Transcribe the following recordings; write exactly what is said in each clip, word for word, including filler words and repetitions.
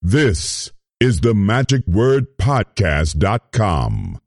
This is the magic word podcast dot com.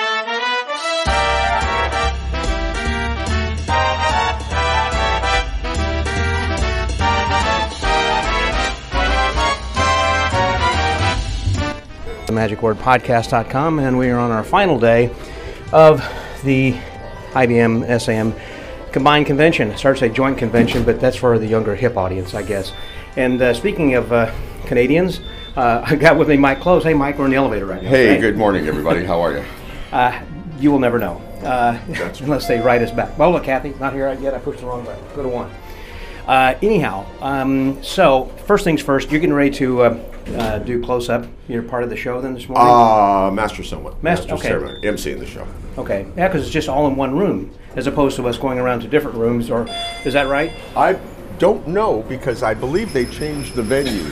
the magic word podcast dot com, and we are on our final day of the I B M S A M Combined Convention. It starts a joint convention, but that's for the younger hip audience, I guess. And uh, speaking of uh, Canadians, uh, I got with me Mike Close. Hey, Mike, we're in the elevator right now. Hey, right? Good morning, everybody. How are you? Uh, you will never know, uh, unless they write us back. Well, look, Kathy, not here yet. I pushed the wrong button. Go to one. Uh, anyhow, um, so first things first, you're getting ready to uh, uh, do close-up. You're part of the show then this morning? Uh, Master Someone. Master, Master okay. Ceremony, emceeing the show. Okay, yeah, because it's just all in one room, as opposed to us going around to different rooms, or is that right? I don't know, because I believe they changed the venue.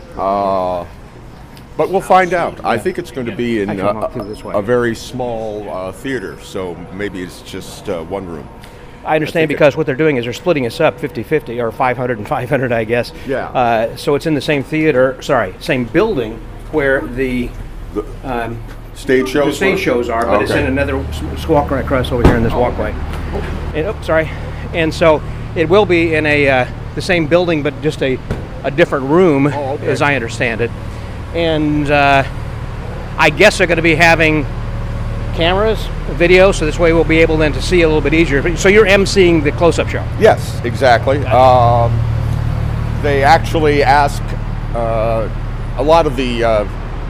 Uh, but we'll find out. I think it's going to be in uh, a, a very small uh, theater, so maybe it's just uh, one room. I understand I because it, what they're doing is they're splitting us up fifty-fifty, or five hundred and five hundred, I guess. Yeah. Uh, so it's in the same theater, sorry, same building where the, the um, stage shows the stage were? shows are, but okay. it's in another, let's walk right across over here in this oh, walkway. Okay. And, oh, sorry. And so it will be in a uh, the same building, but just a, a different room, oh, okay. as I understand it. And uh, I guess they're going to be having cameras, video, so this way we'll be able then to see a little bit easier. So you're emceeing the close-up show? Yes, exactly. Um, they actually ask uh, a lot of the uh,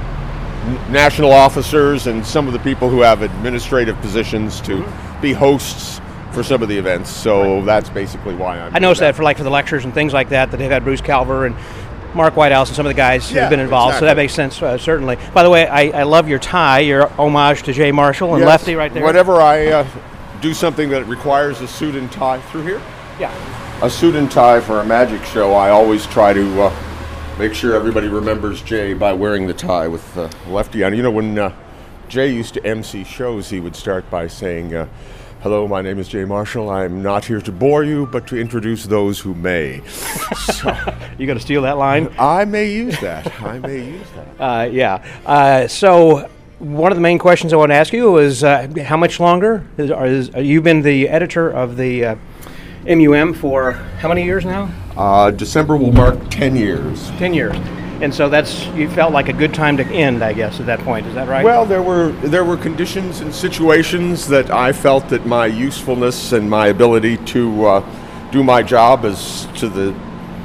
n- national officers and some of the people who have administrative positions to mm-hmm. be hosts for some of the events. So right. that's basically why I'm. I noticed that. that for like for the lectures and things like that, that they've had Bruce Calver and Mark Whitehouse and some of the guys yeah, who've been involved, exactly. so that makes sense, uh, certainly. By the way, I, I love your tie, your homage to Jay Marshall and yes. Lefty right there. Whenever I uh, do something that requires a suit and tie through here, yeah, a suit and tie for a magic show, I always try to uh, make sure everybody remembers Jay by wearing the tie with uh, Lefty on. You know, when uh, Jay used to emcee shows, he would start by saying, uh, hello, my name is Jay Marshall. I'm not here to bore you, but to introduce those who may. So, you going to steal that line? I may use that. I may use that. Uh, yeah. Uh, so one of the main questions I want to ask you is uh, how much longer? Is, is, uh, you've been the editor of the uh, M U M for how many years now? Uh, December will mark ten years. ten years. And so that's, you felt like a good time to end, I guess, at that point. Is that right? Well, there were there were conditions and situations that I felt that my usefulness and my ability to uh, do my job as to the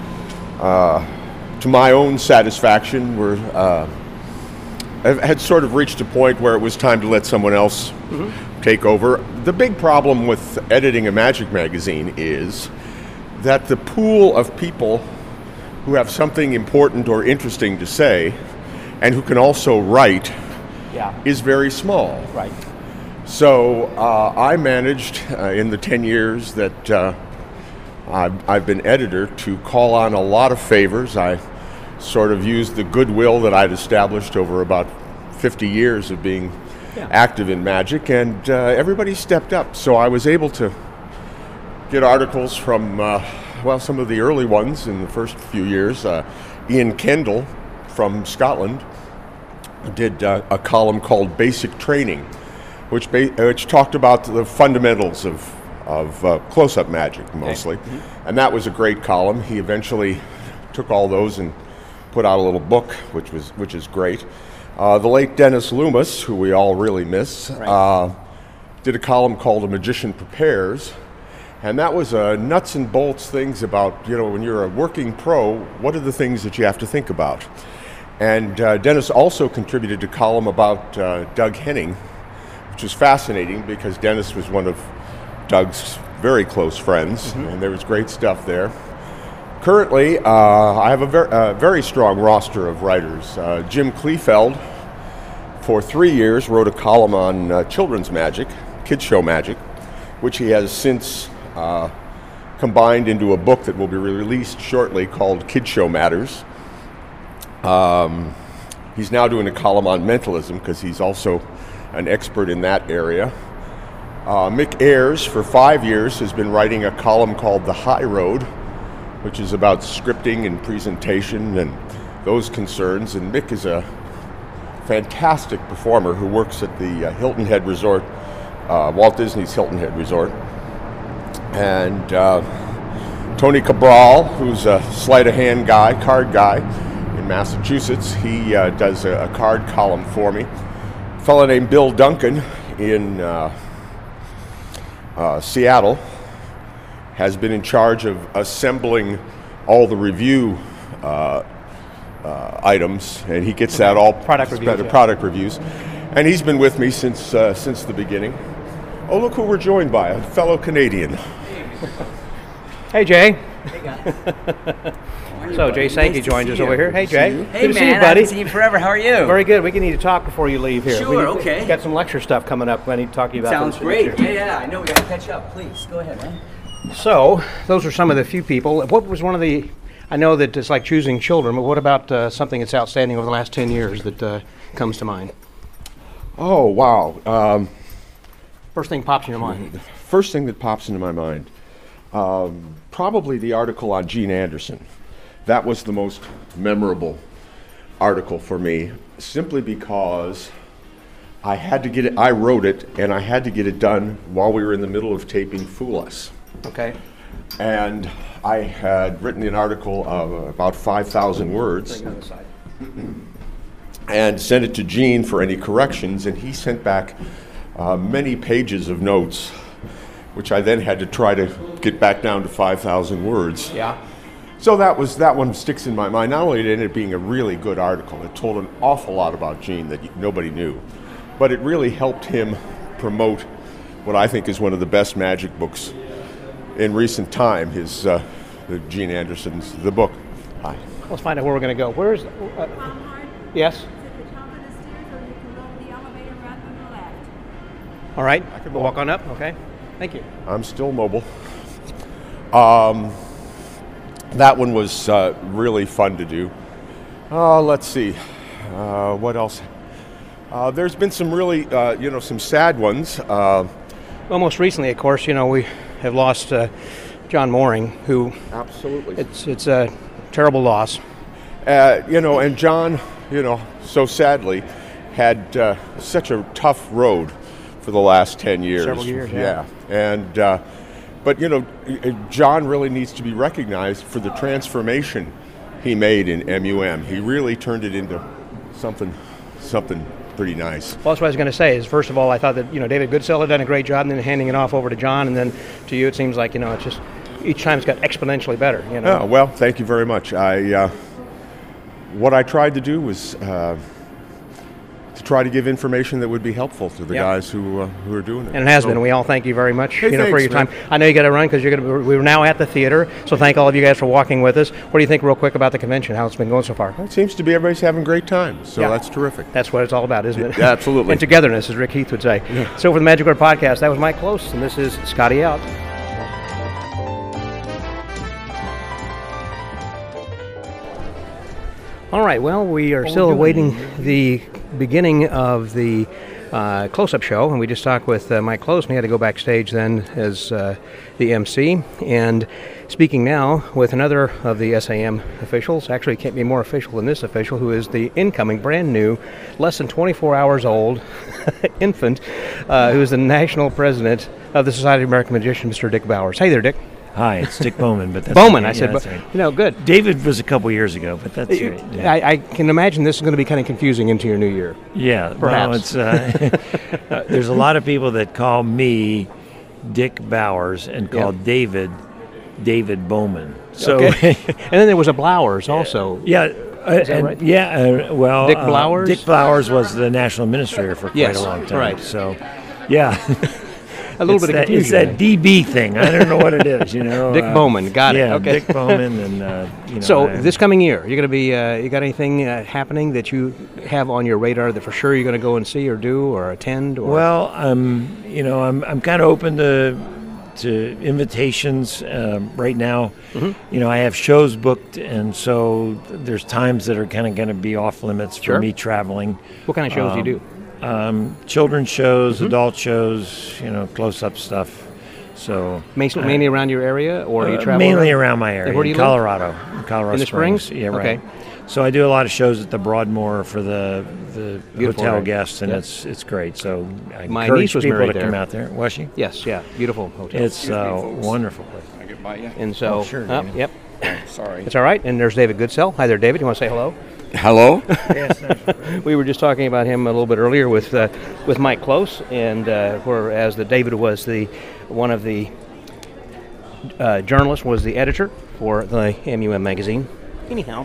uh, to my own satisfaction were uh, had sort of reached a point where it was time to let someone else mm-hmm. take over. The big problem with editing a magic magazine is that the pool of people who have something important or interesting to say and who can also write yeah. is very small. Right. So uh, I managed uh, in the ten years that uh, I've, I've been editor to call on a lot of favors. I sort of used the goodwill that I'd established over about fifty years of being yeah. active in magic, and uh, everybody stepped up. So I was able to get articles from uh, well, some of the early ones in the first few years. Uh, Ian Kendall from Scotland did uh, a column called Basic Training, which ba- which talked about the fundamentals of of uh, close-up magic mostly, okay. mm-hmm. and that was a great column. He eventually took all those and put out a little book, which was which is great. Uh, the late Dennis Loomis, who we all really miss, right. uh, did a column called A Magician Prepares. And that was uh, nuts and bolts things about, you know, when you're a working pro, what are the things that you have to think about? And uh, Dennis also contributed a column about uh, Doug Henning, which was fascinating because Dennis was one of Doug's very close friends, mm-hmm. and there was great stuff there. Currently, uh, I have a ver- uh, very strong roster of writers. Uh, Jim Kleefeld, for three years, wrote a column on uh, children's magic, kids show magic, which he has since Uh, combined into a book that will be released shortly called Kid Show Matters. Um, he's now doing a column on mentalism because he's also an expert in that area. Uh, Mick Ayers, for five years, has been writing a column called The High Road, which is about scripting and presentation and those concerns. And Mick is a fantastic performer who works at the uh, Hilton Head Resort, uh, Walt Disney's Hilton Head Resort. And uh, Tony Cabral, who's a sleight of hand guy, card guy in Massachusetts, he uh, does a, a card column for me. A fellow named Bill Duncan in uh, uh, Seattle has been in charge of assembling all the review uh, uh, items, and he gets that all Product reviews, the yeah. product reviews. And he's been with me since uh, since the beginning. Oh, look who we're joined by, a fellow Canadian. Hey, Jay. Hey guys. So Jay Sankey Nice to joins see us you. over here. Hey, Good to Jay. see you. Good Hey to see man, you, I buddy. haven't seen you forever. How are you? Very good. We can need to talk before you leave here. Sure, we, okay. Got some lecture stuff coming up. I need to talk to you about. Sounds those great. things. Yeah, yeah. I know we got to catch up. Please go ahead, man. So those are some of the few people. What was one of the? I know that it's like choosing children, but what about uh, something that's outstanding over the last ten years that uh, comes to mind? Oh, wow. Um, First thing pops in your mind. First thing that pops into my mind, um, probably the article on Gene Anderson. That was the most memorable article for me, simply because I had to get it, I wrote it, and I had to get it done while we were in the middle of taping Fool Us. Okay. And I had written an article of about five thousand words and sent it to Gene for any corrections, and he sent back uh, many pages of notes, which I then had to try to get back down to five thousand words. Yeah. So that was that one sticks in my mind. Not only did it end up being a really good article, it told an awful lot about Gene that y- nobody knew, but it really helped him promote what I think is one of the best magic books in recent time, his uh, the Gene Anderson's The Book. Hi. Let's find out where we're going to go. Where's? Uh, yes. All right. I can walk on up. Okay. Thank you. I'm still mobile. Um, that one was uh, really fun to do. Uh, let's see. Uh, what else? Uh, there's been some really, uh, you know, some sad ones. Uh, Well, most recently, of course, you know, we have lost uh, John Mooring, who absolutely. it's it's a terrible loss. Uh, you know, and John, you know, so sadly, had uh, such a tough road for the last ten years. Several years, yeah. yeah. And, uh, but, you know, John really needs to be recognized for the transformation he made in M U M. He really turned it into something, something pretty nice. Well, that's what I was going to say. Is first of all, I thought that you know David Goodsell had done a great job, and then handing it off over to John, and then to you, it seems like you know it's just each time it's got exponentially better. You know. Oh, well, thank you very much. I uh, what I tried to do was uh, to try to give information that would be helpful to the Yeah. guys who uh, who are doing it. And it has So- been. We all thank you very much, Hey, you know, for thanks, your time. man. I know you got to run because you're going to. We're now at the theater, so thank all of you guys for walking with us. What do you think, real quick, about the convention? How it's been going so far? It seems to be everybody's having a great time, so Yeah. that's terrific. That's what it's all about, isn't it? Yeah, absolutely. And togetherness, as Rick Heath would say. So for the Magic Word Podcast, that was Mike Close, and this is Scotty out. All right, well, we are still awaiting the beginning of the uh, close-up show, and we just talked with uh, Mike Close, and he had to go backstage then as uh, the M C. And speaking now with another of the S A M officials, actually can't be more official than this official, who is the incoming, brand new, less than twenty-four hours old infant, uh, who is the national president of the Society of American Magicians, Mister Dick Bowers. Hey there, Dick. Hi, it's Dick Bowman, but that's Bowman, okay. I said, Yeah, that's but, right. you know, good. David was a couple years ago, but that's right. Yeah, I, I can imagine this is going to be kind of confusing into your new year. yeah perhaps. well, it's uh, uh, there's a lot of people that call me Dick Bowers and call Yeah. David David Bowman. So Okay. And then there was a Blowers also. yeah, uh, that and- right? yeah. Uh, well, Dick uh, Blowers? Dick Blowers was the national administrator for quite Yes, a long time. right. So, yeah. A little it's bit of that, confusion. It's that D B thing. I don't know what it is. You know, Dick uh, Bowman, got it. Yeah, Okay. Dick Bowman, and uh, you know. So I- this coming year, you're going to be. Uh, you got anything uh, happening that you have on your radar that for sure you're going to go and see or do or attend? Or Well, um, you know, I'm I'm kind of open to to invitations um, right now. Mm-hmm. You know, I have shows booked, and so there's times that are kind of going to be off limits for Sure. me traveling. what kind of shows do you do? Um, children's shows, Mm-hmm. adult shows, you know, close-up stuff. So Mainly, mainly around your area, or do you uh, travel? mainly around? around my area, where do you in live? Colorado, in Colorado In the Springs? Yeah, right. Okay. So I do a lot of shows at the Broadmoor for the the Beautiful, hotel right? guests, and Yep. it's it's great. So I My encourage niece was people married to come there. out there. Was she? Yes, yeah, beautiful hotel. It's a wonderful place. Can I get by you? and so, Oh, sure, uh, David. yep, Sorry. it's all right. And there's David Goodsell. Hi there, David. You want to say hello? Hello? Yes, We were just talking about him a little bit earlier with uh, with Mike Close, and uh, whereas the David was the one of the uh, journalists, was the editor for the M U M magazine. Anyhow,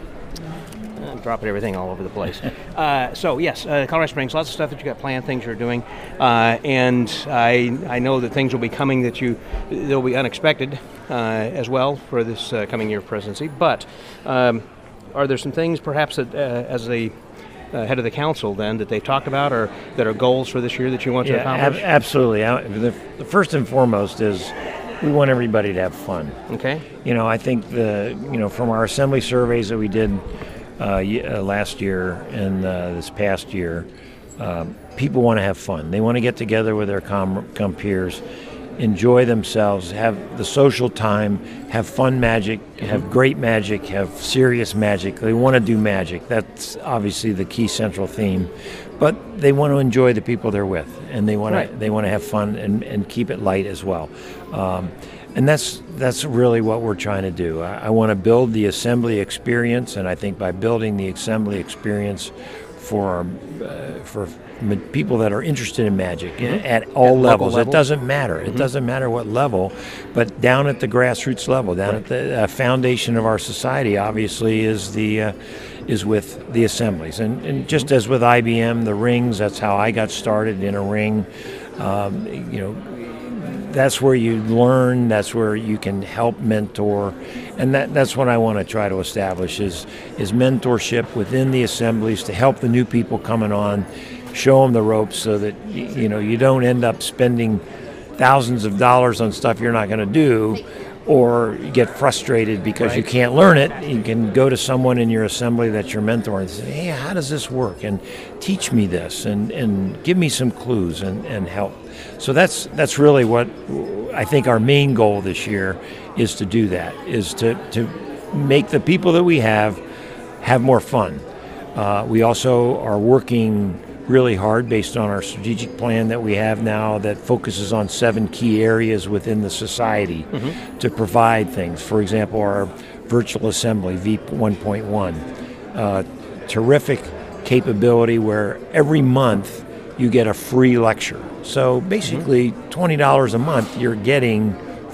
I'm dropping everything all over the place. uh, so yes, uh, Colorado Springs, lots of stuff that you got planned, things you're doing, uh, and I I know that things will be coming that you they'll be unexpected uh, as well for this uh, coming year of presidency. But um, are there some things perhaps that uh, as the uh, head of the council then that they've talked about or that are goals for this year that you want to Yeah, ab- accomplish? absolutely. I- The, the first and foremost is we want everybody to have fun. Okay. You know, I think the you know from our assembly surveys that we did uh, y- uh, last year and uh, this past year, um, people want to have fun. They want to get together with their com- compeers, enjoy themselves, have the social time, have fun magic, have great magic, have serious magic. They want to do magic. That's obviously the key central theme. But they want to enjoy the people they're with, and they want Right. to they want to have fun and, and keep it light as well. Um, and that's that's really what we're trying to do. I, I want to build the assembly experience, and I think by building the assembly experience for uh, for m- people that are interested in magic at all local levels. level? It doesn't matter. It doesn't matter what level, but down at the grassroots level, down at the uh, foundation of our society, obviously is the uh, is with the assemblies. And, and just as with I B M, the rings. That's how I got started in a ring. Um, you know. That's where you learn. That's where you can help mentor, and that, that's what I want to try to establish is is mentorship within the assemblies to help the new people coming on, show them the ropes so that y- you know you don't end up spending thousands of dollars on stuff you're not going to do, or you get frustrated because you can't learn it. You can go to someone in your assembly that's your mentor and say, "Hey, how does this work?" and teach me this, and, and give me some clues and, and help. So that's that's really what I think our main goal this year is to do. That is to to make the people that we have have more fun. Uh, we also are working really hard based on our strategic plan that we have now that focuses on seven key areas within the society to provide things. For example, our virtual assembly, V one point one, uh, terrific capability where every month you get a free lecture. So basically twenty dollars a month you're getting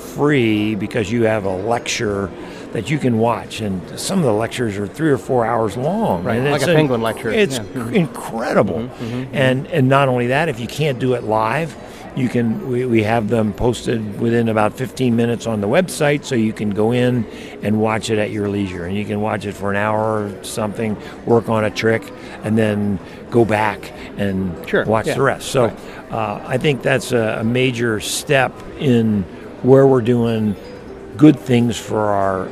free because you have a lecture that you can watch, and some of the lectures are three or four hours long. Right, and like it's a penguin lecture. It's Yeah. c- incredible, and and not only that, if you can't do it live, you can. We, we have them posted within about fifteen minutes on the website, so you can go in and watch it at your leisure, and you can watch it for an hour or something, work on a trick, and then go back and Sure, watch yeah. the rest. So uh, I think that's a, a major step in where we're doing good things for our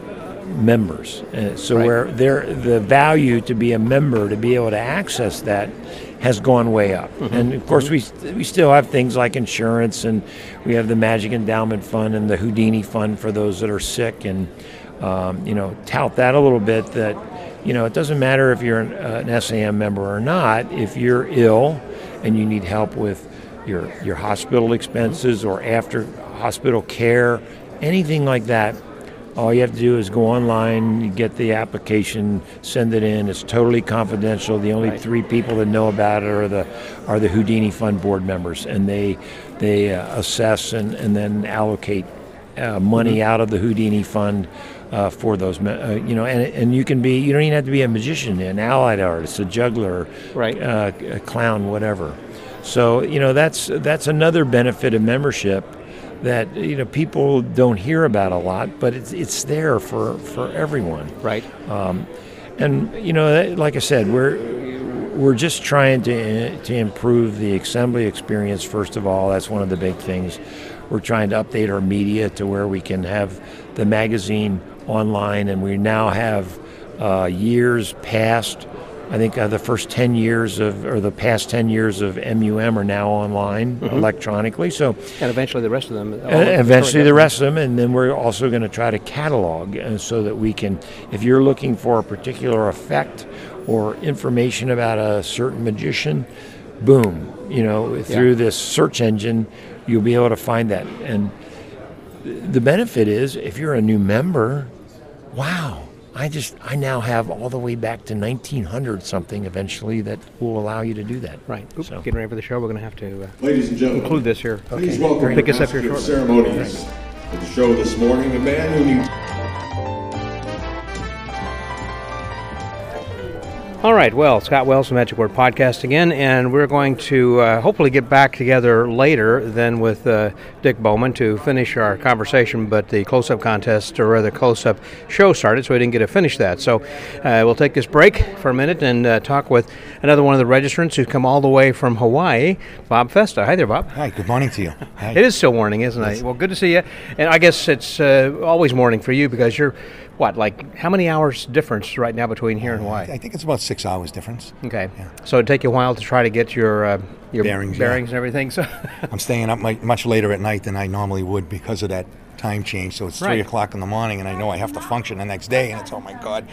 members. Uh, so Right. where there the value to be a member, to be able to access that, has gone way up. Mm-hmm. And of course, we we still have things like insurance, and we have the Magic Endowment Fund and the Houdini Fund for those that are sick, and um, you know, tout that a little bit. That you know, it doesn't matter if you're an, uh, an S A M member or not. If you're ill and you need help with your your hospital expenses or after hospital care, anything like that, all you have to do is go online, you get the application, send it in. It's totally confidential. The only Right. three people that know about it are the are the Houdini Fund board members, and they they uh, assess and, and then allocate uh, money Mm-hmm. out of the Houdini Fund uh, for those. me- Uh, you know, and and you can be you don't even have to be a magician, an allied artist, a juggler, Right. uh, a clown, whatever. So you know that's that's another benefit of membership that you know people don't hear about a lot, but it's it's there for, for everyone. Right. And you know, that- like I said, we're we're just trying to to improve the assembly experience. First of all, that's one of the big things. We're trying to update our media to where we can have the magazine online, and we now have uh, years past I think uh, the first ten years of, or the past ten years of M U M are now online mm-hmm. electronically. So, and eventually the rest of them. Uh, eventually the rest of them, and then we're also going to try to catalog uh, so that we can, if you're looking for a particular effect or information about a certain magician, boom, you know, through yeah. this search engine, you'll be able to find that. And the benefit is, if you're a new member, wow. I just, I now have all the way back to nineteen hundred something eventually that will allow you to do that. Right. Oops, so. Getting ready for the show. We're going to have to uh, Ladies and gentlemen, include this here. Please okay. welcome Pick the us up here Master of shortly. Ceremonies for the show this morning, the man who needs... All right, well, Scott Wells from Magic Word Podcast again, and we're going to uh, hopefully get back together later than with uh, Dick Bowman to finish our conversation, but the close-up contest, or rather close-up show started, so we didn't get to finish that. So uh, we'll take this break for a minute and uh, talk with another one of the registrants who's come all the way from Hawaii, Bob Festa. Hi there, Bob. Hi, good morning to you. Hi. It is still morning, isn't it? Well, good to see you. And I guess it's uh, always morning for you because you're, what, like how many hours difference right now between here and Hawaii? I think it's about six hours difference. Okay. Yeah. So it'd take you a while to try to get your uh, your bearings, bearings yeah. and everything. So I'm staying up my, much later at night than I normally would because of that time change. So it's right. three o'clock in the morning, and I know I have to function the next day, and it's, oh my God.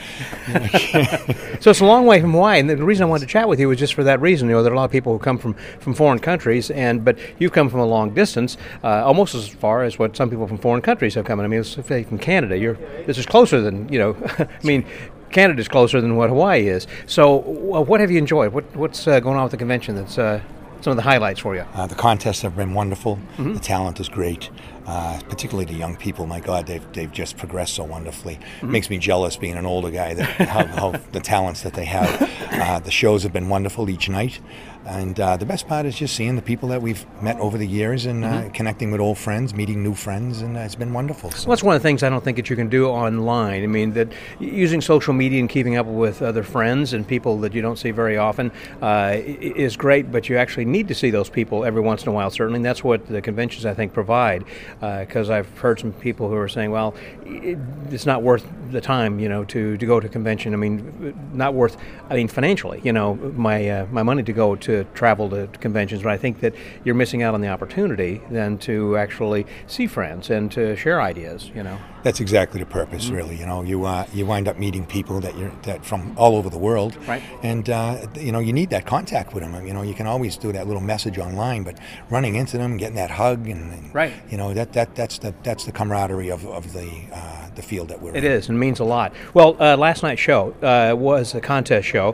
So it's a long way from Hawaii, and the reason I wanted to chat with you was just for that reason. You know, there are a lot of people who come from, from foreign countries, and but you've come from a long distance, uh, almost as far as what some people from foreign countries have come. And I mean, it's from Canada. You're this is closer than you know. I mean. Canada's closer than what Hawaii is. So, uh, what have you enjoyed? What, what's uh, going on with the convention? That's uh, some of the highlights for you. Uh, the contests have been wonderful. Mm-hmm. The talent is great, uh, particularly the young people. My God, they've they've just progressed so wonderfully. Mm-hmm. It makes me jealous being an older guy. That how, how the talents that they have. Uh, the shows have been wonderful each night. And uh, the best part is just seeing the people that we've met over the years and mm-hmm. uh, connecting with old friends, meeting new friends, and uh, it's been wonderful. So. Well, that's one of the things I don't think that you can do online. I mean, that using social media and keeping up with other friends and people that you don't see very often uh, is great, but you actually need to see those people every once in a while, certainly. And that's what the conventions, I think, provide, because uh, I've heard some people who are saying, well, it, it's not worth the time, you know, to, to go to a convention. I mean, not worth, I mean, financially, you know, my, uh, my money to go to to travel to conventions, but I think that you're missing out on the opportunity then to actually see friends and to share ideas, you know. That's exactly the purpose, mm-hmm. really. You know, you uh, you wind up meeting people that you're that from all over the world, right? And uh, you know, you need that contact with them. You know, you can always do that little message online, but running into them, getting that hug, and, and right, you know, that, that that's the that's the camaraderie of of the uh, the field that we're it in. It is, and means a lot. Well, uh, last night's show uh, was a contest show.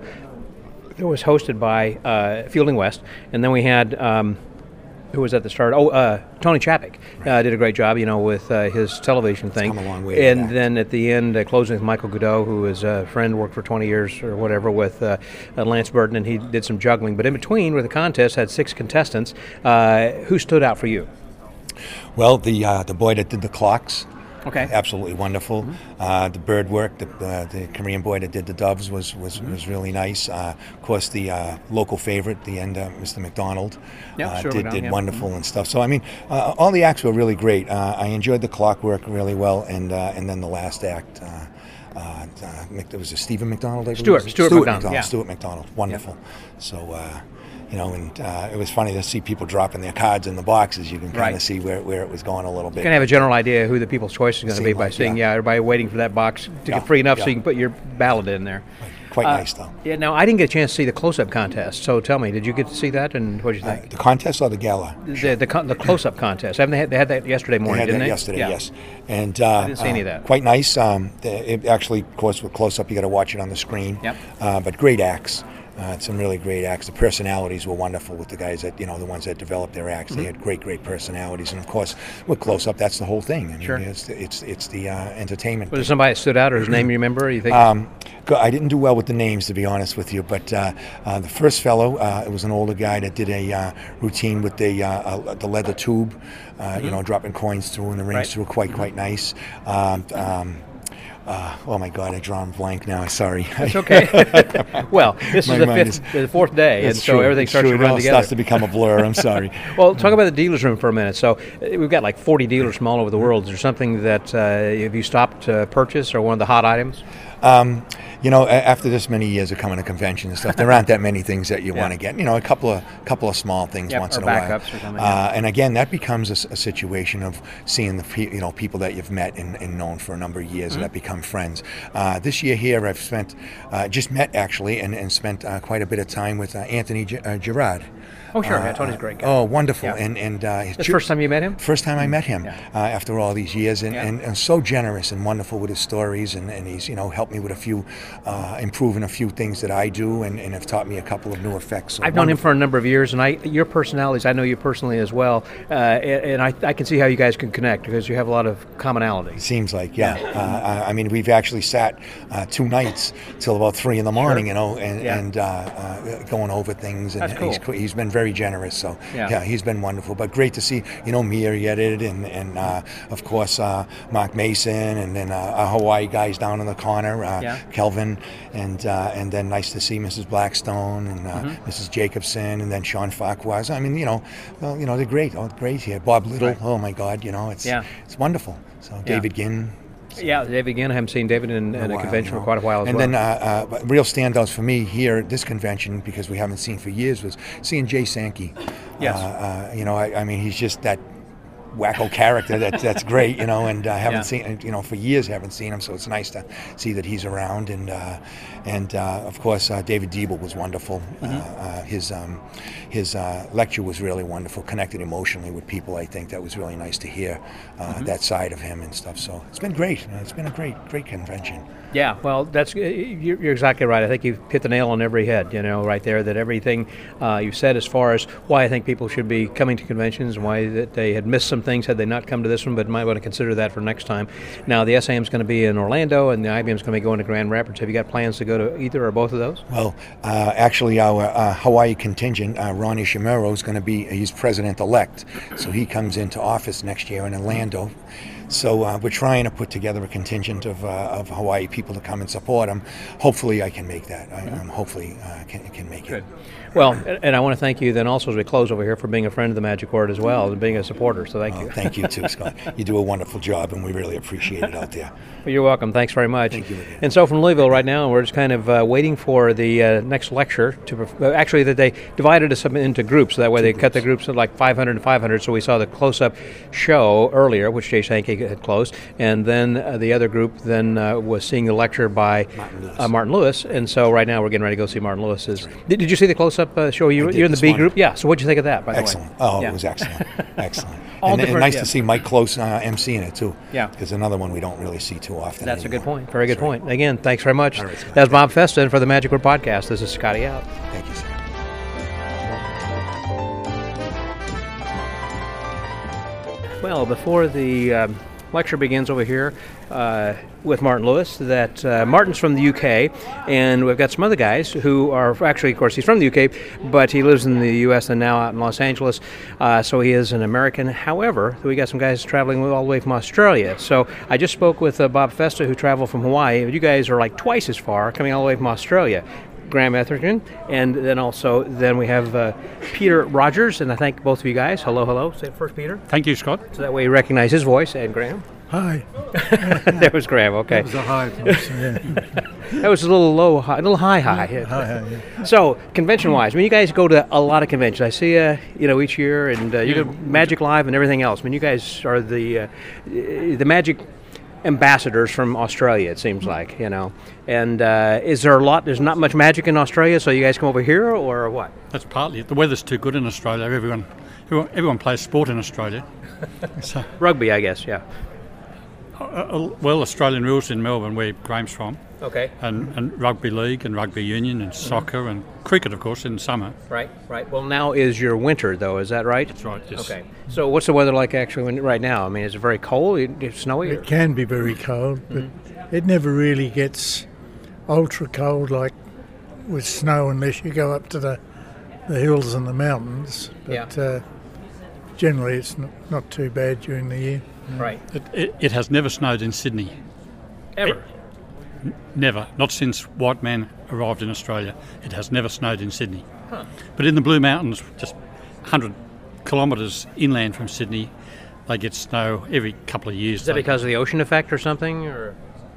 It was hosted by uh, Fielding West, and then we had um, who was at the start? Oh, uh, Tony Chapek right. uh, did a great job, you know, with uh, his television thing. It's come a long way. And then at the end, uh, closing with Michael Godot, who is a friend, worked for twenty years or whatever with uh, uh, Lance Burton, and he did some juggling. But in between, where the contest had six contestants, uh, who stood out for you? Well, the uh, the boy that did the clocks. Okay. Absolutely wonderful. Mm-hmm. Uh, the bird work, the, uh, the Korean boy that did the doves was was, mm-hmm. was really nice. Uh, of course, the uh, local favorite, the end, uh, Mister McDonald, yeah, uh, sure did, did yeah. wonderful mm-hmm. and stuff. So I mean, uh, all the acts were really great. Uh, I enjoyed the clock work really well, and uh, and then the last act. Uh, uh, uh, it was a Stephen McDonald, I believe. Stuart, Stuart, Stuart Stuart McDonald. Yeah. Stuart McDonald, wonderful. Yeah. So. Uh, You know, and uh, it was funny to see people dropping their cards in the boxes. You can kind of right. see where, where it was going a little bit. You can have a general idea who the people's choice is going to be by like, seeing, yeah. yeah, everybody waiting for that box to yeah. get free enough yeah. so you can put your ballot in there. Quite uh, nice, though. Yeah. Now, I didn't get a chance to see the close-up contest, so tell me, did you get to see that, and what did you think? Uh, the contest or the gala? The the, con- the close-up contest. Haven't they had, they had that yesterday morning, they had didn't that they? yesterday, yeah. yes. And uh, I didn't see uh, any of that. Quite nice. Um, it actually, of course, with close-up, you got to watch it on the screen. Yep. Uh, but great acts. Uh, some really great acts. The personalities were wonderful with the guys that, you know, the ones that developed their acts. Mm-hmm. They had great, great personalities. And, of course, with close-up, that's the whole thing. I mean, sure. it's, it's, it's the uh, entertainment. Was there somebody that stood out, or whose name you remember? Or you think? Um, I didn't do well with the names, to be honest with you. But uh, uh, the first fellow, uh, it was an older guy that did a uh, routine with the uh, uh, the leather tube, uh, mm-hmm. you know, dropping coins through and the rings right. through. Quite, quite nice. Um, um, Uh, oh my God! I draw a blank now. Sorry. It's okay. Well, this is the fifth, is, the fourth day, and so true. everything it's starts true. to it run all together. starts to become a blur. I'm sorry. Well, talk about the dealers room for a minute. So uh, we've got like forty dealers from all over the world. Is there something that uh, have you stopped to purchase, or one of the hot items? Um, you know, a- after this many years of coming to conventions and stuff, there aren't that many things that you Yeah. want to get. You know, a couple of couple of small things Yep, once or in a while. backups or something, Uh, and again, that becomes a, s- a situation of seeing the pe- you know people that you've met and, and known for a number of years Mm-hmm. that become friends. Uh, this year here, I've spent uh, just met actually and, and spent uh, quite a bit of time with uh, Anthony G- uh, Gerard. Oh, sure. Uh, yeah, Tony's a great guy. Oh, wonderful! Yeah. And and uh, his the Ge- first time you met him? First time I met him Yeah. uh, after all these years, and, Yeah. and, and so generous and wonderful with his stories, and, and he's you know helped me with a few, uh, improving a few things that I do, and, and have taught me a couple of new effects. So I've known him wonderful. for a number of years, and I your personalities, I know you personally as well, uh, and, and I, I can see how you guys can connect because you have a lot of commonalities. Seems like, yeah. Uh, I mean, we've actually sat uh, two nights till about three in the morning, Sure. you know, and, Yeah. and uh, uh, going over things. And That's cool. he's, co- he's been very generous, so Yeah. yeah. he's been wonderful. But great to see, you know, Mia Yedid and, and uh, of course, uh, Mark Mason, and then uh, our Hawaii guys down in the corner, uh, Yeah. Kelvin, and uh, and then nice to see Missus Blackstone and uh, Mm-hmm. Missus Jacobson, and then Sean Farquhar. I mean, you know, well, you know, they're great, oh, great here. Bob Little, Right. oh my God, you know, it's Yeah. it's wonderful. So David Ginn. Yeah, David again. I haven't seen David in, in a while, convention you for know. quite a while as and well. then uh, uh, real standouts for me here at this convention, because we haven't seen for years, was seeing Jay Sankey. Yes. Uh, uh, you know, I, I mean, he's just that wacko character that, that's great, you know, and I haven't Yeah. seen, you know, for years haven't seen him, so it's nice to see that he's around. And uh, and uh, of course, uh, David Diebel was wonderful. Mm-hmm. Uh, uh, his um, his uh, lecture was really wonderful, connected emotionally with people. I think that was really nice to hear uh, Mm-hmm. that side of him and stuff. So it's been great. Uh, It's been a great, great convention. Yeah, well, that's you're you're exactly right. I think you've hit the nail on every head. You know, right there, that everything uh, you said as far as why I think people should be coming to conventions and why that they had missed some things had they not come to this one, but might want to consider that for next time. Now, the S A M is going to be in Orlando, and the I B M is going to be going to Grand Rapids. Have you got plans to go to either or both of those? Well, uh, actually, our uh, Hawaii contingent, uh, Ron Ishimuro, is going to be, he's president-elect, so he comes into office next year in Orlando. So uh, we're trying to put together a contingent of, uh, of Hawaii people to come and support him. Hopefully I can make that. I, um, hopefully uh, can, can make it. Well, and I want to thank you then also as we close over here for being a friend of the Magic Word as well and being a supporter. So thank Oh, you. thank you too, Scott. You do a wonderful job, and we really appreciate it out there. Well, you're welcome. Thanks very much. Thank you again. And so from Louisville right now, we're just kind of uh, waiting for the uh, next lecture to perf- uh, actually that they divided us up into groups. So that way they cut the groups of like five hundred and five hundred. So we saw the close-up show earlier, which Jay Sankey had closed, and then uh, the other group then uh, was seeing the lecture by Martin Lewis. Uh, Martin Lewis. And so right now we're getting ready to go see Martin Lewis's. Did, did you see the close-up uh, show? You, did you're in the this B morning. group? Yeah. So what'd you think of that, by the Excellent. way? Oh, Yeah. it was excellent. Excellent. All and, and different- nice yeah. to see Mike Close uh, emceeing it too. Yeah. Because another one we don't really see too often. That's a good anymore. point. Very good That's right. point. Again, thanks very much. All right, Scott. That's Bob Festa for the Magic Word Podcast. This is Scotty out. Thank you, sir. Well, before the um, lecture begins over here uh, with Martin Lewis, that uh, Martin's from the U K, and we've got some other guys who are actually, of course, he's from the U K, but he lives in the U S and now out in Los Angeles, uh, so he is an American. However, we got some guys traveling all the way from Australia. So I just spoke with uh, Bob Festa, who traveled from Hawaii. You guys are like twice as far, coming all the way from Australia. Graham Etherington, and then also then we have uh, Peter Rogers, and I thank both of you guys. Hello, hello. Say it first, Peter. Thank you, Scott. So that way you recognize his voice, and Graham. Hi. There was Graham. Okay. That was a high voice, yeah. That was a little low, high, a little high, high. Hi, hi, yeah. So, convention-wise, I mean, you guys go to a lot of conventions. I see, uh, you know, each year, and uh, you Yeah. go Magic Live and everything else. I mean, you guys are the uh, the Magic ambassadors from Australia. It seems like, you know. And uh, is there a lot? There's not much magic in Australia, so you guys come over here, or what? That's partly it. The weather's too good in Australia. Everyone, everyone, everyone plays sport in Australia. So, Rugby, I guess. Yeah. uh, uh, well, Australian rules in Melbourne, where Graham's from, Okay. and, and rugby league and rugby union and soccer and cricket, of course, in summer. Right. Right. Well, now is your winter, though. Is that right? That's right. Yes. Okay. So, what's the weather like actually when, right now? I mean, is it very cold? Is it snowy? It can be very cold, but it never really gets ultra cold like with snow unless you go up to the, the hills and the mountains. But Yeah. uh, generally it's not, not too bad during the year. Right. It, it, it has never snowed in Sydney. Ever. Never. Not since white man arrived in Australia. It has never snowed in Sydney. But in the Blue Mountains, just one hundred kilometres inland from Sydney, they get snow every couple of years. Is that They- because of the ocean effect or something? Or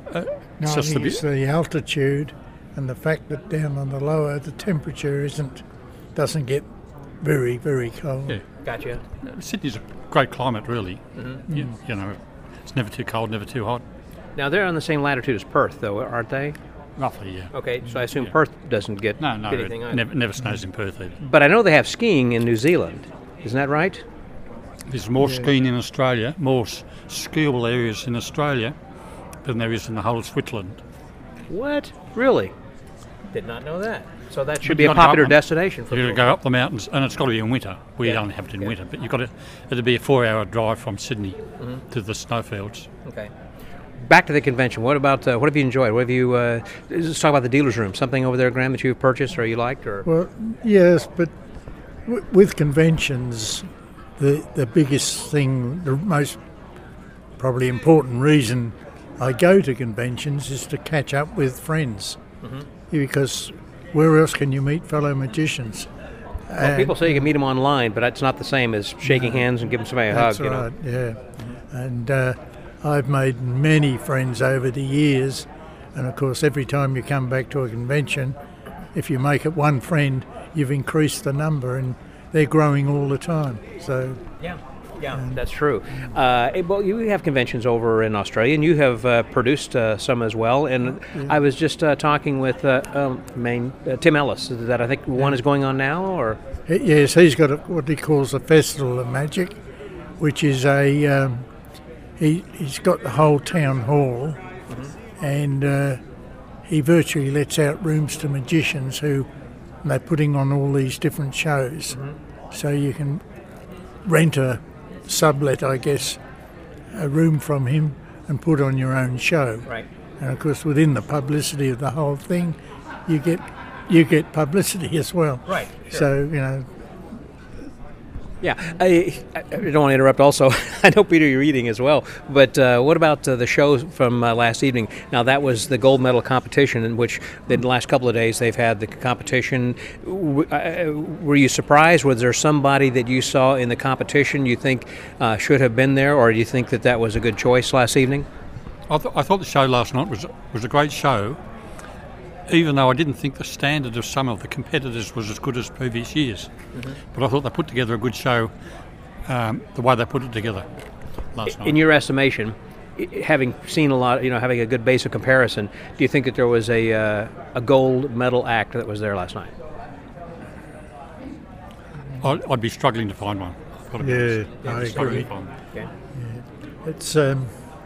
Uh, No, it's I just think the it's bit, the altitude and the fact that down on the lower the temperature isn't doesn't get very very cold. yeah. Gotcha. Sydney's a great climate, really. Mm-hmm. You, you know, it's never too cold, never too hot. Now they're on the same latitude as Perth, though, aren't they? Roughly, yeah. Okay, so I assume Yeah. Perth doesn't get No, no, get it anything either. never, never snows in Perth either. But I know they have skiing in New Zealand. Isn't that right? There's more skiing in Australia, more s- skiable areas in Australia than there is in the whole of Switzerland. What? Really? Did not know that. So that should But be you a gotta go popular up- destination for You've got to people. go up the mountains, and it's got to be in winter. We Yeah. only have it in Yeah. winter, but you've got to. It'd be a four-hour drive from Sydney Mm-hmm. to the snowfields. Okay. Back to the convention. What about uh, what have you enjoyed? What have you? Uh, let's talk about the dealer's room. Something over there, Graham, that you've purchased or you liked, or Well, yes, but w- with conventions, the the biggest thing, the most probably important reason I go to conventions is to catch up with friends, because where else can you meet fellow magicians? well, And- people say you can meet them online, but it's not the same as shaking hands and giving somebody a That's hug. You know. right, yeah. And uh, I've made many friends over the years, and of course, every time you come back to a convention, if you make it one friend, you've increased the number, and they're growing all the time. So, Yeah, yeah, that's true. Uh, eh, well, you have conventions over in Australia, and you have uh, produced uh, some as well. And I was just uh, talking with uh, um, Maine, uh, Tim Ellis that I think one is going on now, or y- yes, he's got a, what he calls a Festival of Magic, which is a um, he he's got the whole town hall, and uh, he virtually lets out rooms to magicians who and they're putting on all these different shows. So you can rent a sublet, I guess, a room from him and put on your own show. right. And of course, within the publicity of the whole thing, you get you get publicity as well. Right, So you know, Yeah, I, I don't want to interrupt. Also, I know Peter, you're eating as well. But uh, what about uh, the show from uh, last evening? Now that was the gold medal competition, in which the last couple of days they've had the competition. W- uh, were you surprised? Was there somebody that you saw in the competition you think uh, should have been there, or do you think that that was a good choice last evening? I, th- I thought the show last night was was a great show, even though I didn't think the standard of some of the competitors was as good as previous years. Mm-hmm. But I thought they put together a good show, um, the way they put it together last night. In your estimation, i- having seen a lot, you know, having a good base of comparison, do you think that there was a uh, a gold medal act that was there last night? I'd, I'd be struggling to find one. I've got to be Yeah, honest. I'd I be struggling agree. to find one. Okay. it's um,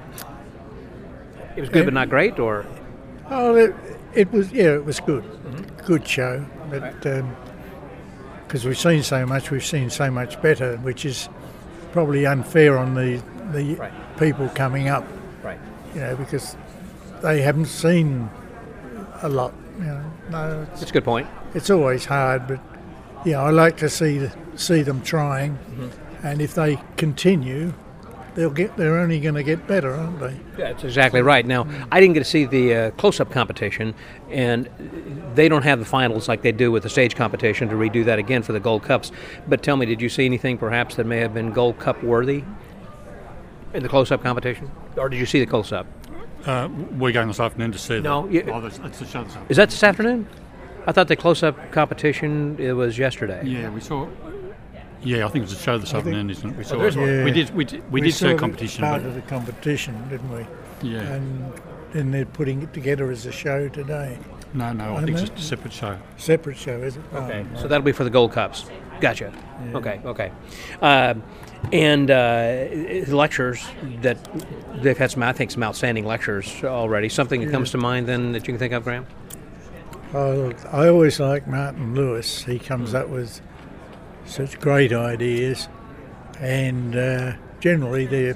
It was good, but not great, or oh, it, it was yeah, it was good, good show. But because we've seen so much, we've seen so much better, which is probably unfair on the the Right. people coming up. right. You know, because they haven't seen a lot. You know, no, it's, That's a good point. it's always hard, but yeah, I like to see the, see them trying, and if they continue, they'll get. They're only going to get better, aren't they? Yeah, that's exactly right. Now, I didn't get to see the uh, close-up competition, and they don't have the finals like they do with the stage competition to redo that again for the Gold Cups. But tell me, did you see anything perhaps that may have been Gold Cup worthy in the close-up competition, or did you see the close-up? Uh, we're going this afternoon to see No, that. you- Oh, that's, that's the show this afternoon. Is that this afternoon? I thought the close-up competition it was yesterday. Yeah, we saw. Yeah, I think it was a show this afternoon, isn't it? We saw. there's it. one. Yeah. We did. We did. We, did see saw a the competition. part But, of the competition, didn't we? yeah. And then they're putting it together as a show today. No, no. I And think that- it's just a separate show. Separate show, is it? Okay, Oh, so that'll be for the Gold Cups. Gotcha. Okay, okay. Uh, and uh, lectures that they've had some, I think, some outstanding lectures already. Something that comes to mind then that you can think of, Graham? Oh, I always like Martin Lewis. He comes up with such great ideas, and uh, generally they're,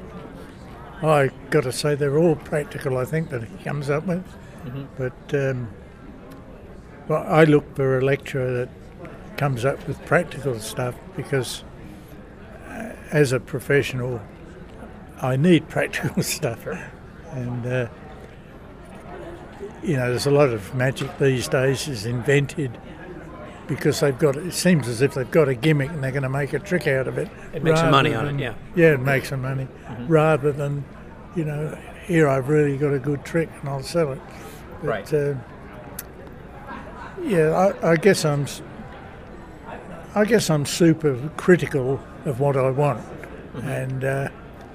I got to say, they're all practical, I think, that he comes up with. But um, well, I look for a lecturer that comes up with practical stuff because uh, as a professional, I need practical stuff. And uh, you know, there's a lot of magic these days is invented because they've got, it seems as if they've got a gimmick and they're going to make a trick out of it. It makes some rather money on it, than- yeah. Yeah, it makes some money, rather than, you know, here I've really got a good trick and I'll sell it. But, Right. Uh, yeah, I, I guess I'm. s- I guess I'm super critical of what I want, Mm-hmm. and uh,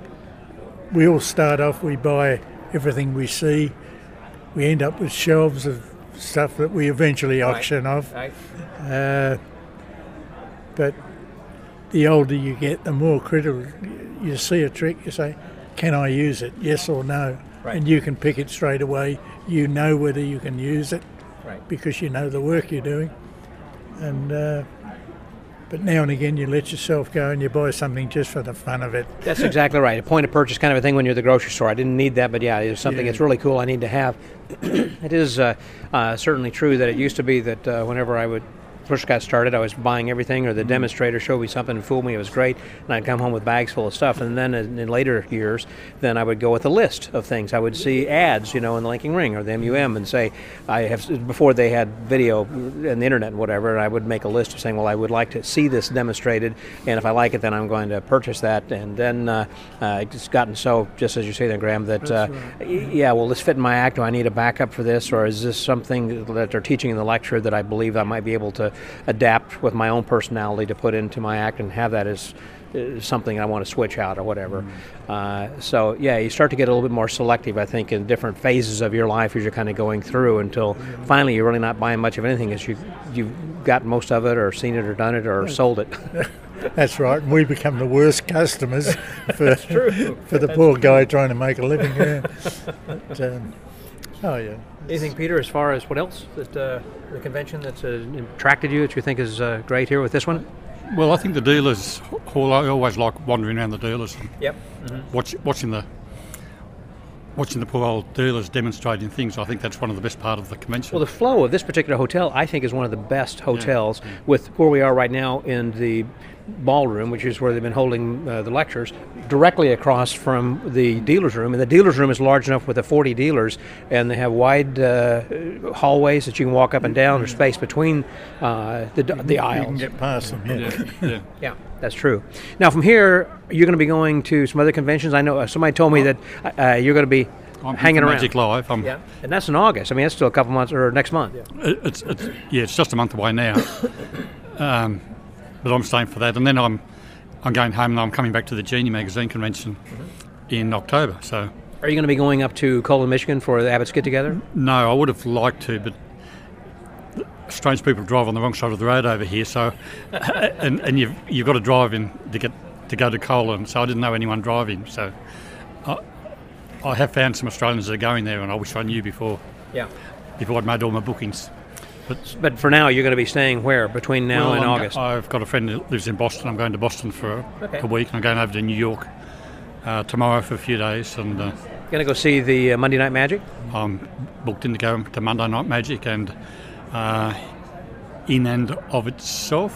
we all start off. We buy everything we see. We end up with shelves of stuff that we eventually auction off. Right. Uh, but the older you get, the more critical. You see a trick, you say, "Can I use it? Yes or no?" Right. And you can pick it straight away. You know whether you can use it Right. because you know the work you're doing. And uh, but now and again, you let yourself go and you buy something just for the fun of it. That's exactly right. A point of purchase kind of a thing when you're at the grocery store. I didn't need that, but yeah, it's something Yeah. that's really cool I need to have. It is uh, uh, certainly true that it used to be that uh, whenever I would first got started, I was buying everything, or the demonstrator showed me something and fooled me. It was great, and I'd come home with bags full of stuff. And then in, in later years, then I would go with a list of things. I would see ads, you know, in the Linking Ring or the M U M, and say, I have before they had video and the internet and whatever. And I would make a list of saying, well, I would like to see this demonstrated, and if I like it, then I'm going to purchase that. And then uh, uh, it's gotten so, just as you say, then Graham, that uh, y- yeah, will this fit in my act? Do I need a backup for this, or is this something that they're teaching in the lecture that I believe I might be able to adapt with my own personality to put into my act and have that as uh, something I want to switch out or whatever. Uh, so yeah, you start to get a little bit more selective, I think, in different phases of your life as you're kind of going through, until finally you're really not buying much of anything as you you've got most of it or seen it or done it or sold it. That's right. And we become the worst customers for for the poor guy trying to make a living. Yeah. But, um, oh yeah. Anything, Peter, as far as what else that uh, the convention that's uh, attracted you that you think is uh, great here with this one? Well, I think the dealers hall. I always like wandering around the dealers and Yep. watch, watching the watching the poor old dealers demonstrating things. I think that's one of the best part of the convention. Well, the flow of this particular hotel, I think, is one of the best hotels with where we are right now in the ballroom, which is where they've been holding uh, the lectures, directly across from the dealer's room. And the dealer's room is large enough with the forty dealers, and they have wide uh, hallways that you can walk up and down. There's space between uh, the, the aisles. You can get past them. Yeah. yeah, yeah. Yeah, that's true. Now, from here, you're going to be going to some other conventions. I know uh, somebody told me that uh, you're going to be I'm hanging for around. Magic Live. I'm, Yeah, and that's in August. I mean, that's still a couple months, or next month. It- It's, it's yeah, it's just a month away now. um, but I'm staying for that, and then I'm I'm going home, and I'm coming back to the Genie Magazine convention in October. So Are you going to be going up to Colon, Michigan for the Abbott's Get Together? no, I would have liked to, but strange people drive on the wrong side of the road over here. So and and you've you've got to drive in to get to go to Colon. So I didn't know anyone driving. So I, I have found some Australians that are going there, and I wish I knew before Yeah. before I'd made all my bookings. But But for now, you're going to be staying where between now Well, and I'm- August? I've got a friend that lives in Boston. I'm going to Boston for Okay. a week. I'm going over to New York uh, tomorrow for a few days, and uh, Going to go see the uh, Monday Night Magic? I'm booked in to go to Monday Night Magic, and uh, in and of itself,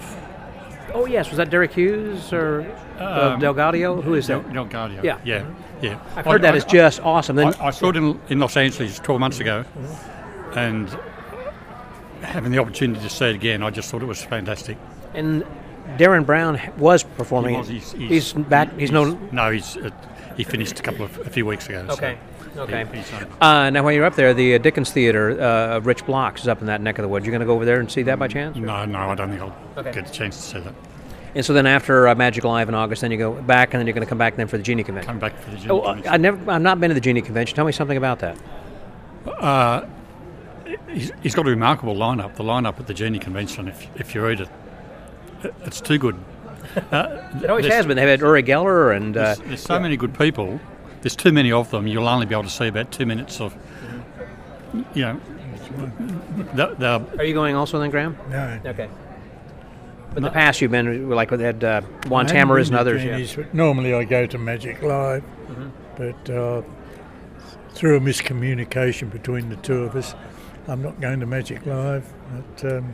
Oh yes, was that Derek Hughes or uh, Um, Delgadio? Who is Del, that? Delgadio. Yeah. yeah, yeah. I've heard that is just awesome. Then I, I saw it in, in Los Angeles twelve months ago, and having the opportunity to see it again, I just thought it was fantastic. and Darren Brown was performing. He was, he's, he's, back. He's, no. no. He's uh, he finished a couple of a few weeks ago. so Okay. Okay. he- he's, uh, Uh, now, when you're up there, the uh, Dickens Theater uh, of Rich Blocks is up in that neck of the woods. You're going to go over there and see that by chance? No, no, I don't think I'll Okay. get a chance to see that. And so then after uh, Magic Live in August, then you go back, and then you're going to come back then for the Genie Convention. Come back for the Genie Oh, uh, Convention. I never, I've not been to the Genie Convention. Tell me something about that. Uh, he's, he's got a remarkable lineup. The lineup at the Genie Convention, if if you read it, it- it's too good. Uh, It always there's- has been. They've had Uri Geller and uh, There's, there's so many good people. There's too many of them. You'll only be able to see about two minutes of, you know. The, the, Are you going also then, Graham? No. Okay. But in the past, you've been like with Ed uh, Juan I haven't Tamariz been and to others. Yeah. Genie's, but normally I go to Magic Live, but uh, through a miscommunication between the two of us, I'm not going to Magic Live. But, um,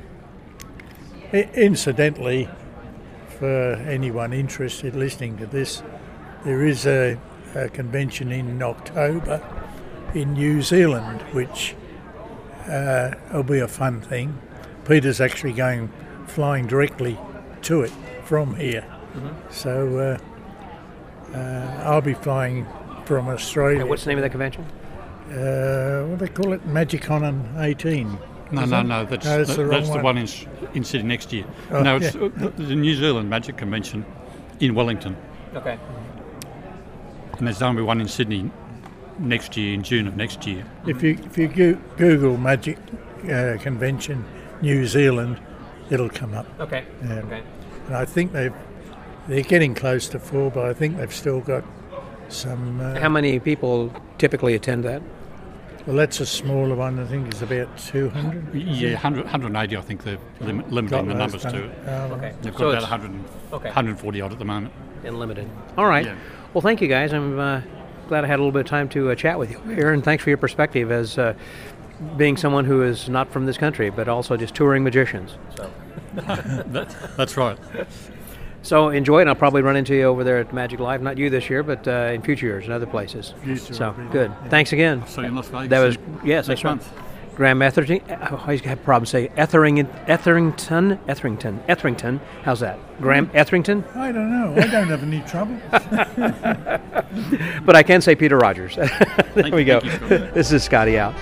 i- incidentally, for anyone interested listening to this, there is a, a convention in October in New Zealand, which uh, will be a fun thing. Peter's actually going flying directly to it from here. So uh, uh, I'll be flying from Australia. And what's the name of that convention? Uh, what do they call it? Magicon eighteen. No, Is no, it? no. That's No, that's, the, the, wrong one. one in in Sydney next year. Oh, no, it's yeah. uh, the New Zealand Magic Convention in Wellington, Okay. and there's only one in Sydney next year in June of next year. If you if you go- Google Magic uh, Convention New Zealand, it'll come up. Okay. Um, Okay. And I think they've they're getting close to full, but I think they've still got some. Uh, How many people typically attend that? Well, that's a smaller one. I think it's about two hundred. Yeah, one hundred, one hundred eighty. I think they're lim- limiting the numbers to it. Oh, Okay. They've got So about it's one hundred, okay. one hundred forty odd at the moment. And limited. All right. Yeah. Well, thank you guys. I'm uh, glad I had a little bit of time to uh, chat with you here, and thanks for your perspective as uh, being someone who is not from this country, but also just touring magicians. So, that, that's right. so enjoy it. And I'll probably run into you over there at Magic Live. Not you this year, but uh, in future years and other places. Future, so yeah. good. Thanks again. See you in Las Vegas. That was yes, next that's right. month. Graham Etherington. I always have problems saying Ethering, Etherington. Etherington. Etherington. How's that? Graham Etherington. I don't know. I don't have any trouble. But I can say Peter Rogers. there Thank we you, go. thank you, Scott. This is Scotty out.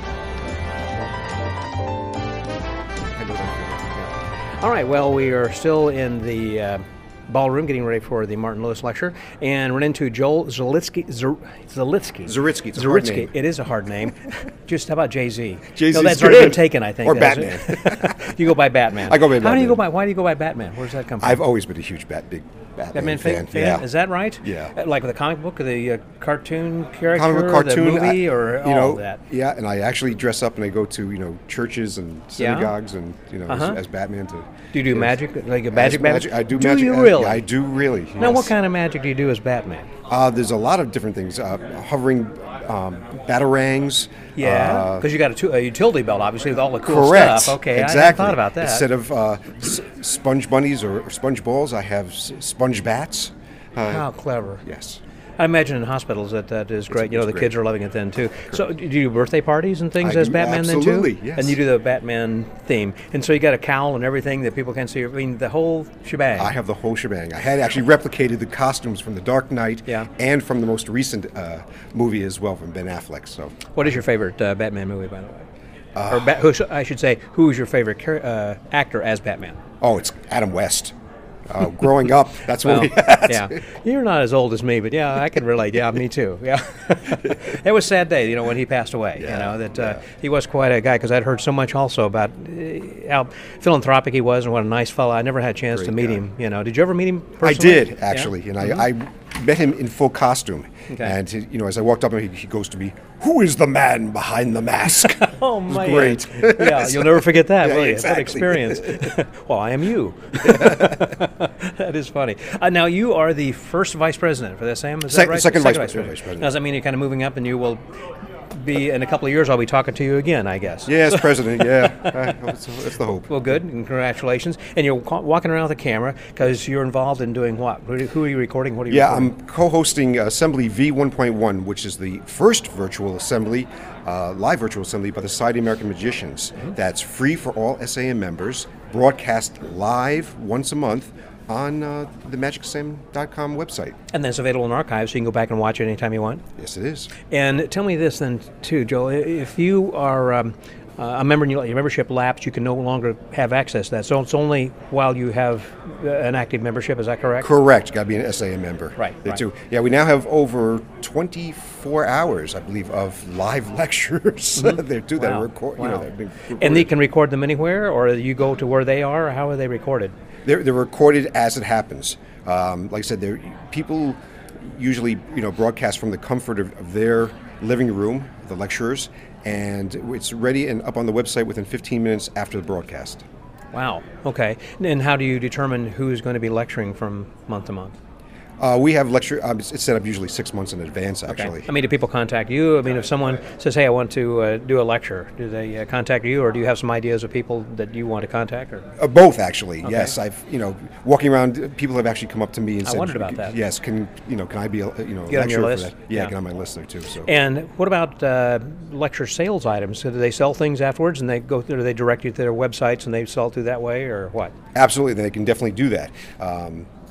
All right, well, we are still in the uh, ballroom getting ready for the Martin Lewis lecture, and run into Joel Zalitsky. Zer- Zalitsky. Zaritsky. It's a hard Zaritsky. name. It is a hard name. Just how about Jay-Z? Jay-Z's No, that's already good. been taken, I think. Or hasn't Batman. it? You go by Batman. I go by How do you Batman. go by? Why do you go by Batman? Where does that come from? I've always been a huge Bat, big Batman, Batman fan. fan. Yeah. Is that right? Yeah. Uh, Like the comic book, or the uh, cartoon character, Comic book or cartoon, the movie, I- or you all know, of that? Yeah, and I actually dress up and I go to you know churches and synagogues and you know Uh-huh. as, as Batman. To Do you do yes. magic, like a As magic, magic? I do, do magic. you uh, really? yeah, I do really. Now, yes. what kind of magic do you do as Batman? Uh, there's a lot of different things. Uh, hovering um, batarangs. Yeah, uh, because you got a, tu- a utility belt, obviously, with all the cool Correct. stuff. Okay, exactly. I hadn't thought about that. Instead of uh, s- sponge bunnies or, or sponge balls, I have s- sponge bats. Uh, How clever. Yes. I imagine in hospitals that that is great. You know, it's the great. kids are loving it then, too. So do you do birthday parties and things I as do, Batman absolutely, then, too? yes. And you do the Batman theme. And so you got a cowl and everything that people can see. I mean, the whole shebang. I have the whole shebang. I had actually replicated the costumes from The Dark Knight Yeah. and from the most recent uh, movie as well, from Ben Affleck. So, What is your favorite uh, Batman movie, by the way? or ba- who, sh- I should say, who is your favorite char- uh, actor as Batman? oh, it's Adam West. Uh, growing up, that's Well, what we had. yeah, you're not as old as me, but yeah, I can relate. Yeah, me too. Yeah, it was a sad day, you know, when he passed away. Yeah, you know that uh, he was quite a guy because I'd heard so much also about uh, how philanthropic he was and what a nice fellow. I never had a chance Great to meet guy. him. You know, did you ever meet him I personally? did actually, Yeah? and Mhm. I, I met him in full costume. Okay. And he, you know, as I walked up, he, he goes to me, "Who is the man behind the mask?" Oh It was man! great. Yeah, you'll never forget that, Yeah, will you? exactly. What experience? Well, I am you. That is funny. Uh, now you are the first vice president for the S A M. Is Sec- that right? second vice vice president. Vice president. Now, does that mean you're kind of moving up, and you will be in a couple of years? I'll be talking to you again, I guess. Yeah, as president, yeah. Uh, that's, that's the hope. Well, good, and congratulations. And you're ca- walking around with a camera because you're involved in doing what? Who who are you recording? What are you Yeah, recording? I'm co-hosting Assembly V one point one, which is the first virtual assembly, uh, live virtual assembly by the Society of American Magicians. That's free for all S A M members, broadcast live once a month on uh, the magic S A M dot com website. And then it's available in archives, so you can go back and watch it anytime you want. Yes, it is. And tell me this then, too, Joel. If you are um, uh, a member and you let your membership lapse, you can no longer have access to that. So it's only while you have uh, an active membership. Is that correct? Correct. Got to be an S A M member. Right, There right. too. Yeah, we now have over twenty-four hours, I believe, of live lectures there too that Wow. are record. You know, Wow. that have been And they recorded. can record them anywhere, or you go to where they are, or how are they recorded? They're, they're recorded as it happens. Um, like I said, they're, people usually you know broadcast from the comfort of, of their living room, the lecturers, and it's ready and up on the website within fifteen minutes after the broadcast. Wow. Okay. And how do you determine who's going to be lecturing from month to month? Uh, we have lecture. Um, it's it's set up usually six months in advance. Actually, I mean, do people contact you? I mean, if someone says, "Hey, I want to uh, do a lecture," do they uh, contact you, or do you have some ideas of people that you want to contact? Or Uh, both, actually. Okay. Yes, I've you know walking around. uh, People have actually come up to me and I said, wondered about that. Yes, can you know can I be a, you know Get on your lecturer list? for that? Yeah, Yeah. get on my list there too. So And what about uh, lecture sales items? So do they sell things afterwards, and they go? Do they direct you to their websites and they sell through that way, or what? absolutely, they can definitely do that. Um,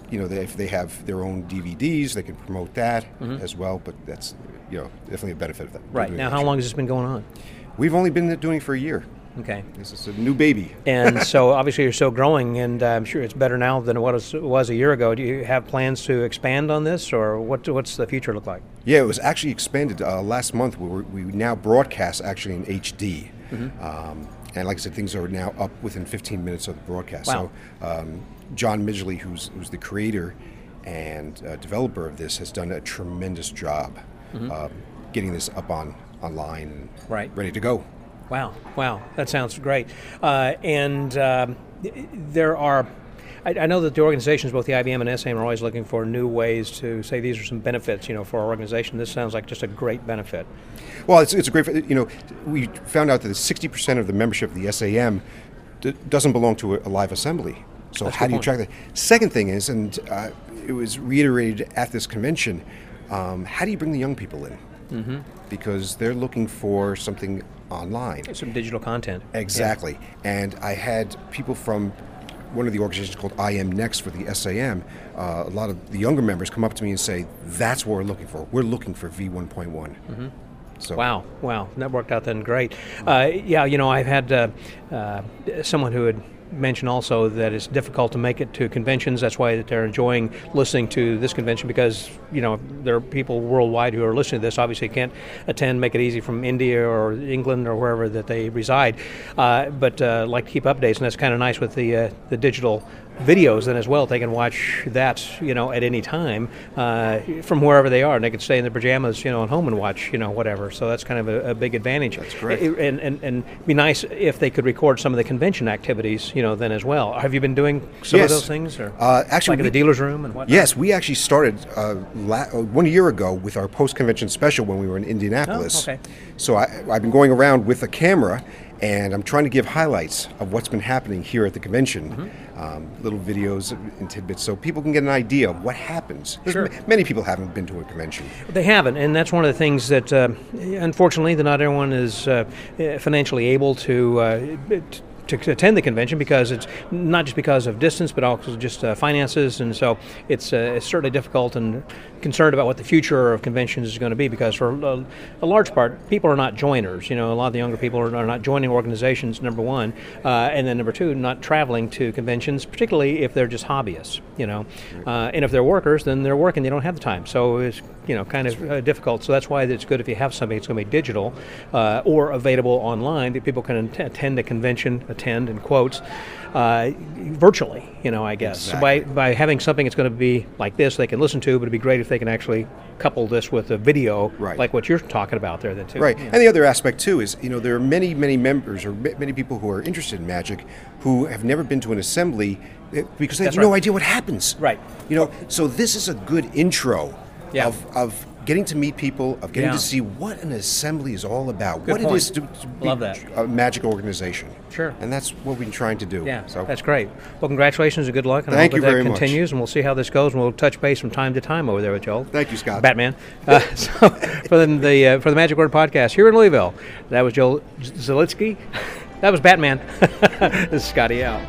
you know, they, if they have their own D V Ds, they can promote that Mhm. as well. But that's, you know, definitely a benefit of that. Right. Now, how long has this been going on? We've only been doing it for a year. Okay. This is a new baby. And so obviously you're still growing, and uh, I'm sure it's better now than it was, it was a year ago. Do you have plans to expand on this, or what? What's the future look like? Yeah, it was actually expanded uh, last month. We, were, we now broadcast actually in H D. Mhm. Um, and like I said, things are now up within fifteen minutes of the broadcast. Wow. So um, John Midgley, who's, who's the creator and uh, developer of this, has done a tremendous job Mhm. um, getting this up on online and Right. ready to go. Wow, wow, that sounds great. Uh, and um, there are, I, I know that the organizations, both the I B M and S A M, are always looking for new ways to say these are some benefits, you know, for our organization. This sounds like just a great benefit. Well, it's, it's a great, you know, we found out that sixty percent of the membership of the S A M d- doesn't belong to a, a live assembly. So That's a how good do you point. track that? Second thing is, and uh, it was reiterated at this convention, um, how do you bring the young people in? Mm-hmm. Because they're looking for something online. Some digital content. Exactly. And I had people from one of the organizations called I M Next for the S A M, uh, a lot of the younger members come up to me and say, that's what we're looking for. We're looking for V one point one. Mm-hmm. So. Wow, wow, that worked out then great. Uh, yeah, you know, I've had uh, uh, someone who had mentioned also that it's difficult to make it to conventions. That's why that they're enjoying listening to this convention, because, you know, there are people worldwide who are listening to this. Obviously can't attend, make it easy from India or England or wherever that they reside, uh, but uh, like to keep updates, and that's kind of nice with the uh, the digital videos then as well. They can watch that, you know, at any time uh, from wherever they are, and they can stay in their pajamas, you know, at home and watch, you know, whatever. So that's kind of a, a big advantage. That's great. It- and, and and it'd be nice if they could record some of the convention activities, you know, then as well. Have you been doing some Yes. of those things, or Uh, actually, like in we- the dealer's room and whatnot? Yes, we actually started uh, la- uh, one year ago with our post-convention special when we were in Indianapolis. Oh, okay. So I, I've been going around with a camera, and I'm trying to give highlights of what's been happening here at the convention, Mm-hmm. um, little videos and tidbits, so people can get an idea of what happens. 'Cause Sure. ma- many people haven't been to a convention. They haven't, and that's one of the things that, uh, unfortunately, that not everyone is uh, financially able to uh, t- to attend the convention, because it's not just because of distance, but also just uh, finances, and so it's, uh, it's certainly difficult, and concerned about what the future of conventions is going to be, because for a, a large part, people are not joiners. You know, a lot of the younger people are, are not joining organizations, number one, uh, and then number two, not traveling to conventions, particularly if they're just hobbyists, you know, uh, and if they're workers, then they're working, they don't have the time, so it's, you know, kind of uh, difficult. So that's why it's good if you have something that's going to be digital uh, or available online, that people can att- attend a convention, attend in quotes, uh, virtually, you know, I guess. So by, by having something that's going to be like this, they can listen to, but it'd be great if they can actually couple this with a video, Right. like what you're talking about there then too. Right, Yeah. and the other aspect too is, you know, there are many, many members or ma- many people who are interested in magic who have never been to an assembly eh, because they That's have no right. idea what happens. Right. You know, so this is a good intro Yeah. of, of getting to meet people, of getting Yeah. to see what an assembly is all about, Good what point. it is to, to be Love that. a magic organization. Sure. And that's what we've been trying to do. Yeah, So that's great. Well, congratulations and good luck. And Thank I hope you that, very that much. continues, and we'll see how this goes, and we'll touch base from time to time over there with Joel. Thank you, Scott. Batman. Uh, so for the the, uh, for the Magic Word Podcast here in Louisville, that was Joel Zalitsky. That was Batman. This is Scotty out.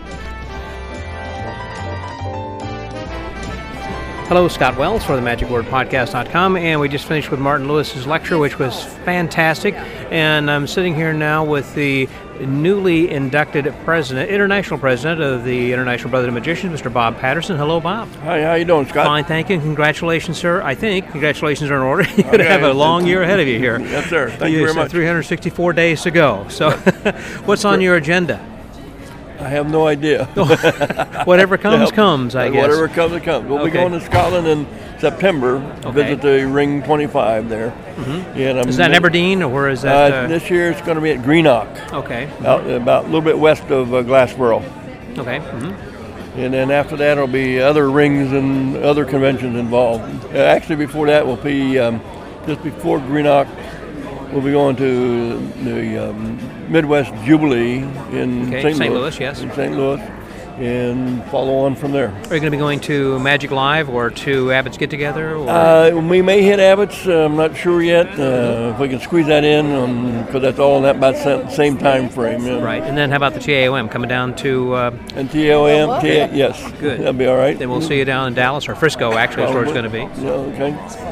Hello, Scott Wells for the Magic Word Podcast dot com, and we just finished with Martin Lewis's lecture, which was fantastic. And I'm sitting here now with the newly inducted president, international president of the International Brotherhood of Magicians, Mister Bob Patterson. Hello, Bob. Hi, how you doing, Scott? Fine, thank you. Congratulations, sir. I think congratulations are in order. You're going to Okay. have a long year ahead of you here. Yes, sir. Thank you very have much. three hundred sixty-four days to go. So, what's on your agenda? I have no idea. Whatever comes, Yeah. comes, I guess. Whatever comes, it comes. We'll Okay. be going to Scotland in September, Okay. visit the Ring twenty-five there. Mhm. And I'm Is that in Aberdeen, or where is that? Uh, uh, this year it's going to be at Greenock, okay. out, about a little bit west of uh, Glassboro. Okay. hmm And then after that, it'll be other rings and other conventions involved. Uh, actually, before that, we'll be um, just before Greenock. We'll be going to the um, Midwest Jubilee in Okay, Saint Saint Louis. Louis, yes. In Saint Louis. and follow on from there. Are you going to be going to Magic Live or to Abbott's Get Together? Or? Uh, we may hit Abbott's. Uh, I'm not sure yet. Uh, if we can squeeze that in, because um, that's all in that about the same time frame. Yeah. Right. And then how about the T A O M coming down to? Uh, and T A O M, T A, yes. Good. That'll be all right. Then we'll see you down in Dallas or Frisco. Actually, is where it's going to be. Yeah. Okay.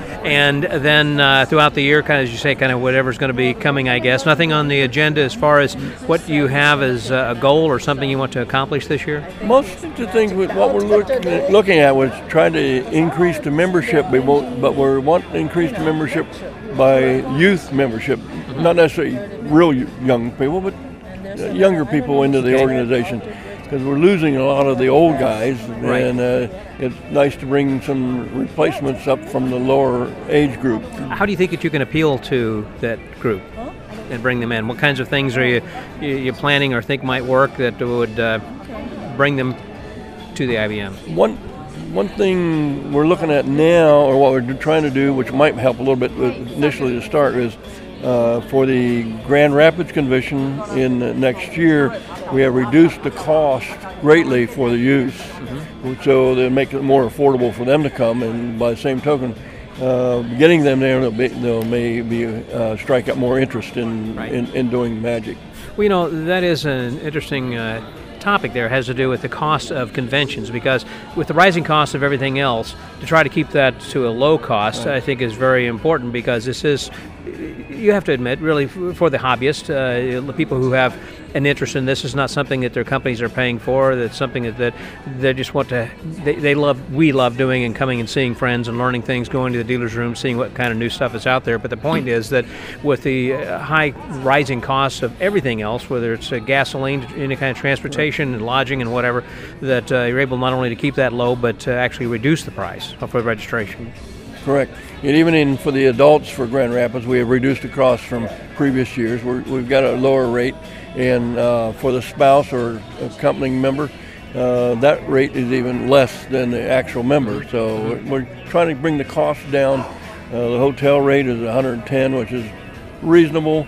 And then uh, throughout the year, kind of as you say, kind of whatever's going to be coming, I guess. Nothing on the agenda as far as what you have as a goal or something you want to accomplish this year? Most of the things with what we're look, looking at was trying to increase the membership, we won't, but we want to increase the membership by youth membership, mm-hmm. not necessarily real young people, but younger people into the organization. Because we're losing a lot of the old guys, right. and uh, it's nice to bring some replacements up from the lower age group. How do you think that you can appeal to that group and bring them in? What kinds of things are you you planning or think might work that would uh, bring them to the I B M? One one thing we're looking at now, or what we're trying to do, which might help a little bit initially to start, is uh, for the Grand Rapids Convention in uh, next year. We have reduced the cost greatly for the youth, mm-hmm. so they make it more affordable for them to come. And by the same token, uh, getting them there, they'll, be, they'll maybe uh, strike up more interest in, right. in in doing magic. Well, you know, that is an interesting uh, topic. There has to do with the cost of conventions, because with the rising cost of everything else, to try to keep that to a low cost, right. I think is very important, because this is, you have to admit, really for the hobbyist, uh, the people who have an interest in this, is not something that their companies are paying for. That's something that, that they just want to, they, they love, we love doing, and coming and seeing friends and learning things, going to the dealer's room, seeing what kind of new stuff is out there. But the point is that with the uh, high rising costs of everything else, whether it's uh, gasoline, any kind of transportation, and lodging and whatever, that uh, you're able not only to keep that low, but to actually reduce the price for the registration. Correct. And even in for the adults for Grand Rapids, we have reduced the cost from previous years. We're, we've got a lower rate, and uh, for the spouse or accompanying member, uh, that rate is even less than the actual member. So we're trying to bring the cost down. Uh, the hotel rate is one hundred ten, which is reasonable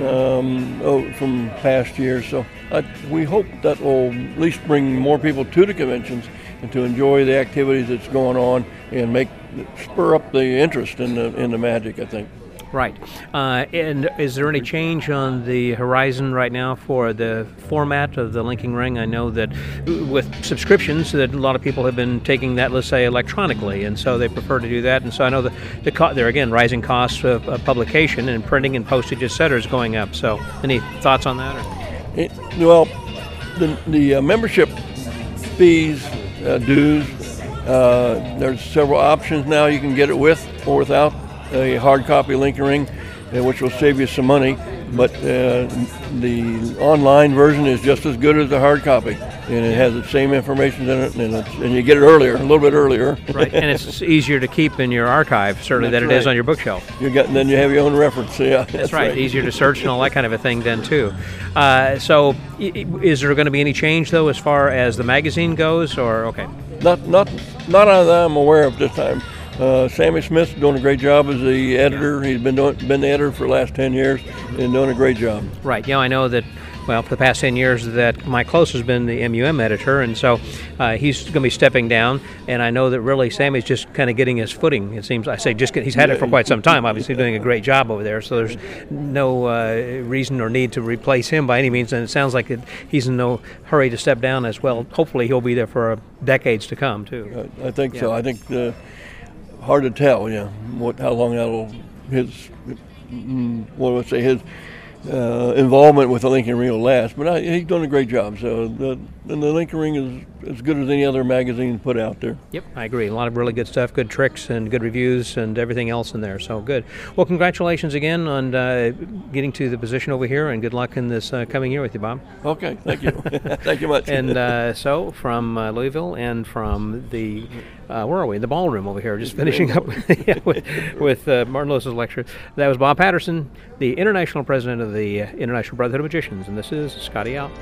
um, oh, from past years. So I, we hope that will at least bring more people to the conventions and to enjoy the activities that's going on, and make spur up the interest in the in the magic, I think. Right. Uh, and is there any change on the horizon right now for the format of the Linking Ring? I know that with subscriptions, that a lot of people have been taking that, let's say, electronically, and so they prefer to do that. And so I know that the co- there again, rising costs of, of publication and printing and postage, et cetera, is going up. So any thoughts on that? Or? It, well, the, the uh, membership fees, uh, dues, uh, there's several options now. You can get it with or without a hard copy Linking Ring, uh, which will save you some money. But uh, the online version is just as good as the hard copy, and it has the same information in it, and, it's, and you get it earlier, a little bit earlier. Right, and it's easier to keep in your archive, certainly, That's than it right. is on your bookshelf. You got, and then you have your own reference. Yeah, that's, that's right. right. Easier to search and all that kind of a thing then too. Uh, so, is there going to be any change though, as far as the magazine goes, or okay? Not, not, not that I'm aware of this time. Uh, Sammy Smith's doing a great job as the editor. He's been doing, been the editor for the last ten years and doing a great job. Right. Yeah, I know that, well, for the past ten years that Mike Close has been the M U M editor, and so uh, he's going to be stepping down, and I know that really Sammy's just kind of getting his footing, it seems. I say just get, he's had it for quite some time, obviously doing a great job over there, so there's no uh, reason or need to replace him by any means, and it sounds like it, he's in no hurry to step down as well. Hopefully he'll be there for uh, decades to come, too. I, I think yeah. so. I think uh, hard to tell, yeah, what how long that'll his what would I say his uh, involvement with the Linking Ring will last. But I, he's doing a great job. So the and the Linking Ring is as good as any other magazine put out there. Yep, I agree. A lot of really good stuff, good tricks and good reviews and everything else in there. So good. Well, congratulations again on uh, getting to the position over here, and good luck in this uh, coming year with you, Bob. Okay, thank you. Thank you much. And uh, so from uh, Louisville and from the Uh, where are we? The ballroom over here, just finishing up yeah, with, with uh, Martin Lewis's lecture. That was Bob Patterson, the international president of the uh, International Brotherhood of Magicians, and this is Scotty out.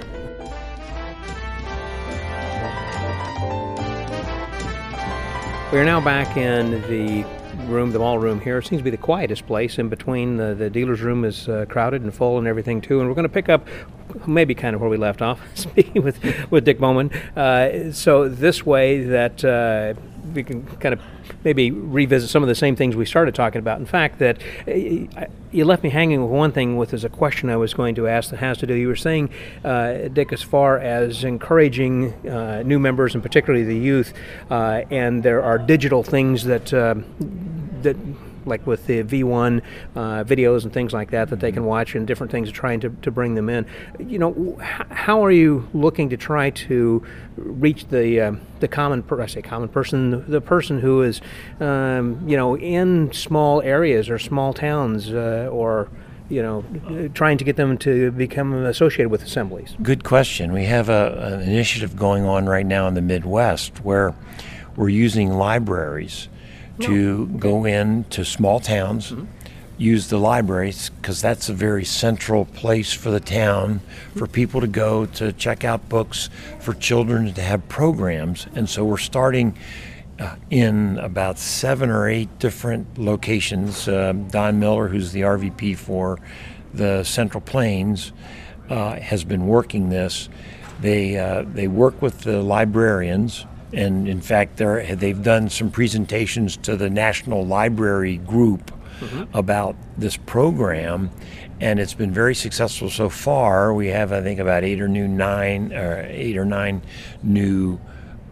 We are now back in the room, the mall room here, seems to be the quietest place. In between, the, the dealer's room is uh, crowded and full and everything too. And we're going to pick up maybe kind of where we left off, speaking with, with Dick Bowman. Uh, so this way that uh, we can kind of maybe revisit some of the same things we started talking about. In fact, that uh, you left me hanging with one thing, with as a question I was going to ask that has to do, you were saying, uh, Dick, as far as encouraging uh, new members and particularly the youth, uh, and there are digital things that uh, that like with the V one uh, videos and things like that that they can watch, and different things trying to, to bring them in. You know, h- how are you looking to try to reach the uh, the common per- I say common person, the, the person who is um, you know, in small areas or small towns uh, or you know, trying to get them to become associated with assemblies? Good question. We have a, an initiative going on right now in the Midwest where we're using libraries to okay. go into small towns, mm-hmm. use the libraries, because that's a very central place for the town, for people to go to check out books, for children to have programs. And so we're starting uh, in about seven or eight different locations. Uh, Don Miller, who's the R V P for the Central Plains, uh, has been working this. They, uh, they work with the librarians. And in fact, they're, they've done some presentations to the National Library Group mm-hmm. about this program, and it's been very successful so far. We have, I think, about eight or new nine, or eight or nine new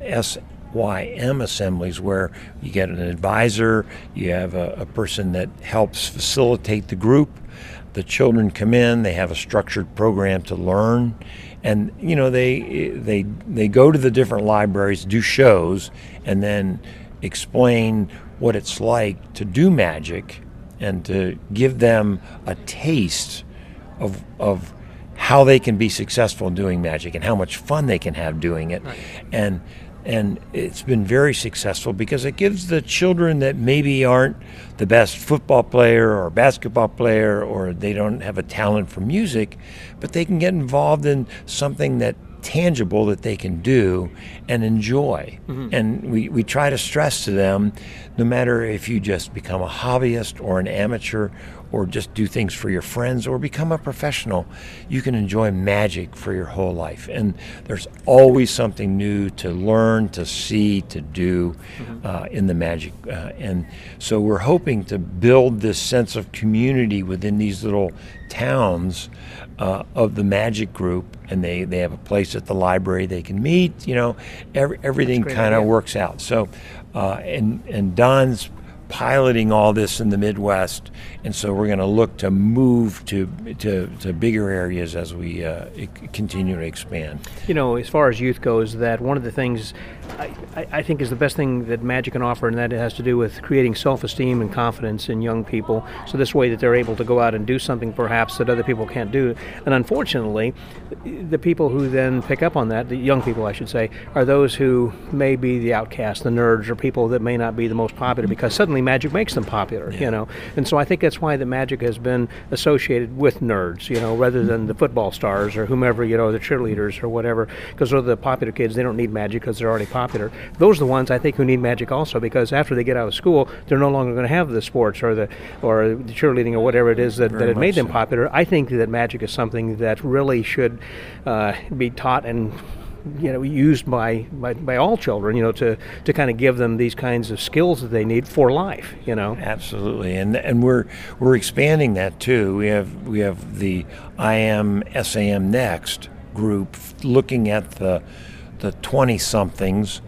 S Y M assemblies where you get an advisor, you have a, a person that helps facilitate the group. The children come in, they have a structured program to learn. And you know, they they they go to the different libraries, do shows, and then explain what it's like to do magic, and to give them a taste of of how they can be successful doing magic and how much fun they can have doing it. Right. And and it's been very successful because it gives the children that maybe aren't the best football player or basketball player, or they don't have a talent for music, but they can get involved in something that tangible that they can do and enjoy. Mm-hmm. And we, we try to stress to them, no matter if you just become a hobbyist or an amateur or just do things for your friends or become a professional, you can enjoy magic for your whole life. And there's always something new to learn, to see, to do mm-hmm. uh, in the magic. Uh, and so we're hoping to build this sense of community within these little towns uh, of the magic group. And they, they have a place at the library they can meet, you know, every, everything kind of works out. So, uh, and, and Don's piloting all this in the Midwest, and so we're going to look to move to, to to bigger areas as we uh, continue to expand. You know, as far as youth goes, that one of the things I, I think is the best thing that magic can offer, and that it has to do with creating self-esteem and confidence in young people, so this way that they're able to go out and do something perhaps that other people can't do. And unfortunately, the people who then pick up on that, the young people I should say, are those who may be the outcasts, the nerds, or people that may not be the most popular, because suddenly magic makes them popular, yeah. you know. And so I think that's why the magic has been associated with nerds, you know, rather than the football stars or whomever, you know, the cheerleaders or whatever, because they're the popular kids. They don't need magic because they're already popular. Those are the ones I think who need magic also, because after they get out of school, they're no longer going to have the sports or the or the cheerleading or whatever it is that, that it made them so. popular. I think that magic is something that really should uh, be taught and you know, used by, by, by all children, you know, to, to kind of give them these kinds of skills that they need for life, you know. Absolutely, and and we're we're expanding that too. We have we have the I am S A M Next group looking at the the twenty somethings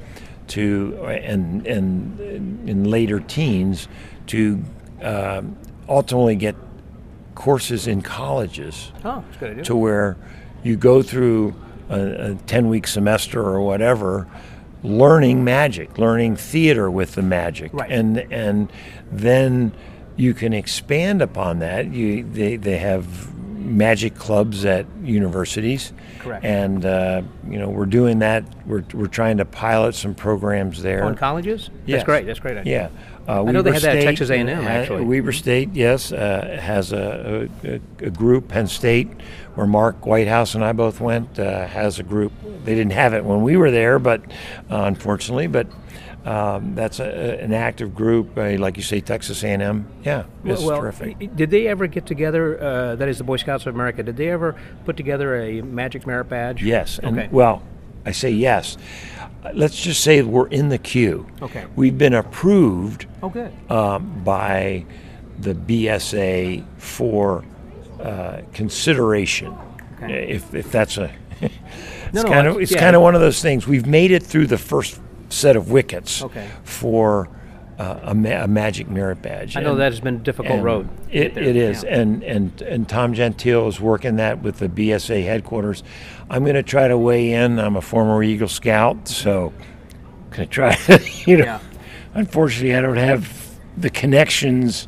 to and and in later teens to uh, ultimately get courses in colleges. Oh, that's a good idea. To where you go through a ten-week semester or whatever, learning magic, learning theater with the magic, right. and and then you can expand upon that. You they they have magic clubs at universities. Correct. And uh, you know, we're doing that. We're we're trying to pilot some programs there. On colleges? Yes. That's great. That's great. Yeah. Uh, I know they Weber had that at State Texas A and M, ha- actually. Weber State, yes, uh, has a, a, a group. Penn State, where Mark Whitehouse and I both went, uh, has a group. They didn't have it when we were there, but uh, unfortunately, but um, that's a, an active group. Uh, like you say, Texas A and M. Yeah, it's well, terrific. Did they ever get together? Uh, that is the Boy Scouts of America. Did they ever put together a Magic Merit Badge? Yes. And, Okay. well, I say yes. Let's just say we're in the queue. Okay. We've been approved Oh, good. um, by the B S A for uh, consideration. Okay. If, if that's a, it's No, no, kind of it's- it's yeah. kind of one of those things. We've made it through the first set of wickets Okay. for uh, a, ma- a Magic Merit Badge. I know that has been a difficult and road to It, get there, it is, yeah. and and and Tom Gentile is working that with the B S A headquarters. I'm going to try to weigh in. I'm a former Eagle Scout, so I'm going to try. you know, Yeah. unfortunately, I don't have the connections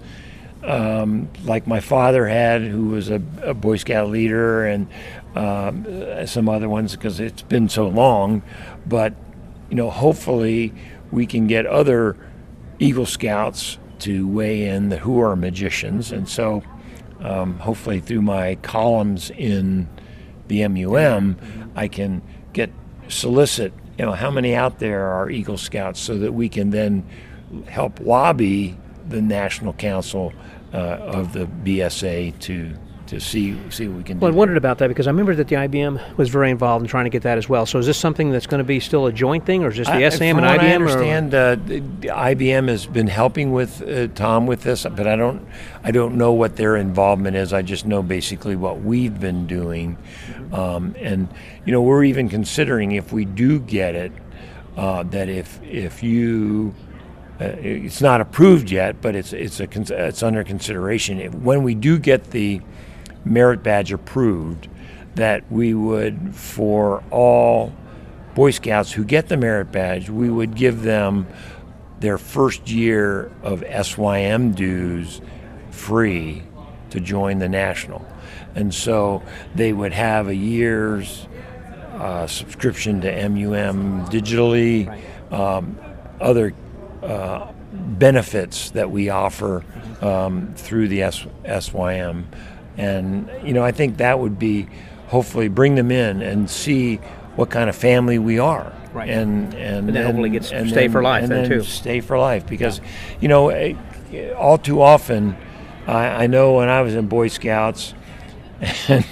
um, like my father had, who was a, a Boy Scout leader, and um, uh, some other ones, because it's been so long. But you know, hopefully, we can get other Eagle Scouts to weigh in that who are magicians, and so um, hopefully through my columns in the M U M, I can get solicit, you know, how many out there are Eagle Scouts, so that we can then help lobby the National Council uh, of the B S A to to see see what we can do. Well, I wondered about that because I remember that the I B M was very involved in trying to get that as well. So is this something that's going to be still a joint thing, or is just the I- S A M from and what I B M? I or- understand uh, the, the I B M has been helping with uh, Tom with this, but I don't I don't know what their involvement is. I just know basically what we've been doing, um, and you know, we're even considering, if we do get it, uh, that if if you uh, it's not approved yet, but it's it's a cons- it's under consideration. If, when we do get the merit badge approved, that we would, for all Boy Scouts who get the merit badge, we would give them their first year of S Y M dues free to join the National. And so they would have a year's uh, subscription to M U M digitally, um, other uh, benefits that we offer um, through the S- SYM. And, you know, I think that would be, hopefully bring them in and see what kind of family we are. Right. And, and, And then hopefully get s- and stay for life and then, too. Stay for life. Because, you know, eh, all too often, I, I know when I was in Boy Scouts and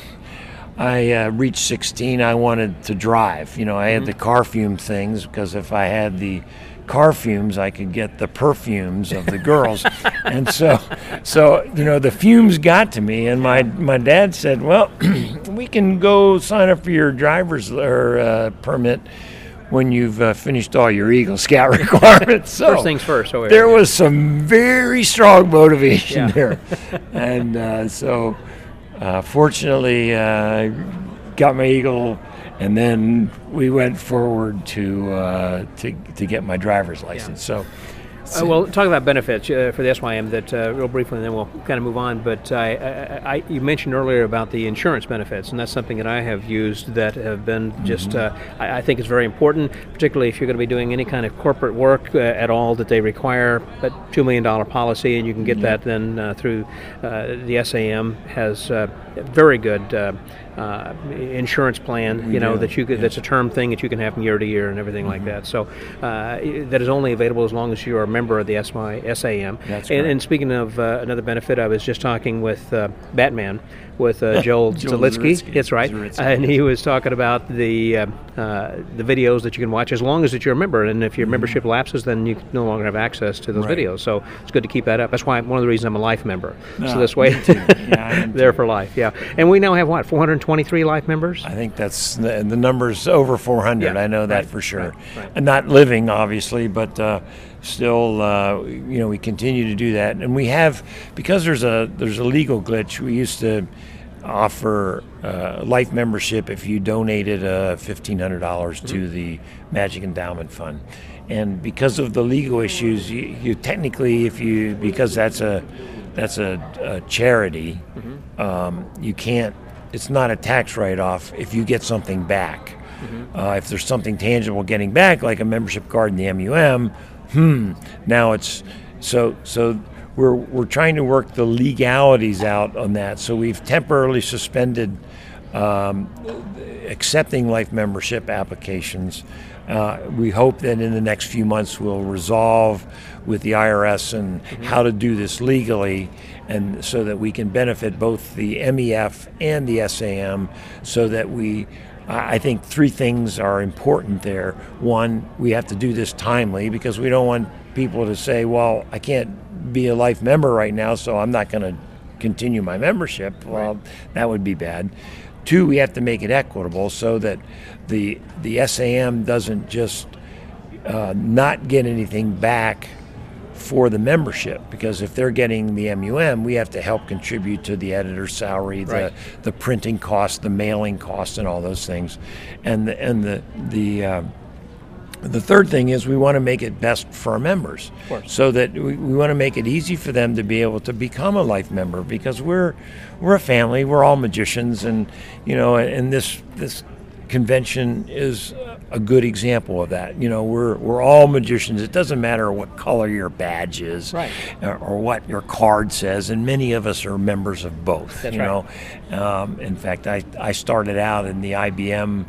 I uh, reached sixteen, I wanted to drive. You know, I had Mhm. the car fume things, because if I had the car fumes, I could get the perfumes of the girls. And so, so you know, the fumes got to me, and my, my dad said, well, we can go sign up for your driver's or, uh, permit when you've uh, finished all your Eagle Scout requirements. So First things first. Oh, yeah, there yeah. was some very strong motivation Yeah. there. And uh, so uh, fortunately, uh, got my Eagle, and then we went forward to uh, to, to get my driver's license. So. Uh, well, talk about benefits uh, for the S Y M, that uh, real briefly, and then we'll kind of move on. But I, I, I, you mentioned earlier about the insurance benefits, and that's something that I have used that have been just, Mhm. uh, I, I think is very important, particularly if you're going to be doing any kind of corporate work uh, at all that they require a two million dollars policy, and you can get Yeah. that then uh, through uh, the S A M has uh, very good uh, uh, insurance plan, We you know, do, that you could, yeah. that's a term thing that you can have from year to year and everything like that. So uh, that is only available as long as you are a member of the S Y S A M. That's and, correct. and speaking of uh, another benefit, I was just talking with uh, Batman, with uh, Joel Joel Zalitsky. Zaritsky. That's right. Zaritsky. And he was talking about the uh, uh, the videos that you can watch as long as that you're a member. And if your membership lapses, then you no longer have access to those Right. videos. So it's good to keep that up. That's why one of the reasons I'm a life member. Ah, so this way, me too. Yeah, I am there for life. Yeah. And we now have what, four hundred twenty-three life members? I think that's the, the number's over four hundred. Yeah, I know that right, for sure. right, right. And not living, obviously, but uh, still, uh, you know, we continue to do that. And we have, because there's a there's a legal glitch. We used to offer uh, life membership if you donated uh, fifteen hundred dollars to Mm-hmm. the Magic Endowment Fund. And because of the legal issues, you, you technically, if you because that's a that's a, a charity, Mm-hmm. um, you can't it's not a tax write-off if you get something back. Mm-hmm. Uh, if there's something tangible getting back, like a membership card in the M U M, hmm, now it's so so. We're we're trying to work the legalities out on that. So we've temporarily suspended um, accepting life membership applications. Uh, we hope that in the next few months we'll resolve with the I R S and mm-hmm. how to do this legally, and so that we can benefit both the M E F and the S A M, so that we. I think three things are important there. One, we have to do this timely, because we don't want people to say, well, I can't be a life member right now, so I'm not going to continue my membership. Well, right. That would be bad. Two, we have to make it equitable so that the the S A M doesn't just uh, not get anything back for the membership, because if they're getting the M U M, we have to help contribute to the editor's salary, the right. the printing costs, the mailing costs, and all those things. And the, and the the uh, the third thing is we want to make it best for our members, so that we, we want to make it easy for them to be able to become a life member, because we're we're a family, we're all magicians, and you know, and this this convention is a good example of that. You know, we're we're all magicians. It doesn't matter what color your badge is, right. or, or what your card says, and many of us are members of both. That's you right. know, um, in fact, I I started out in the I B M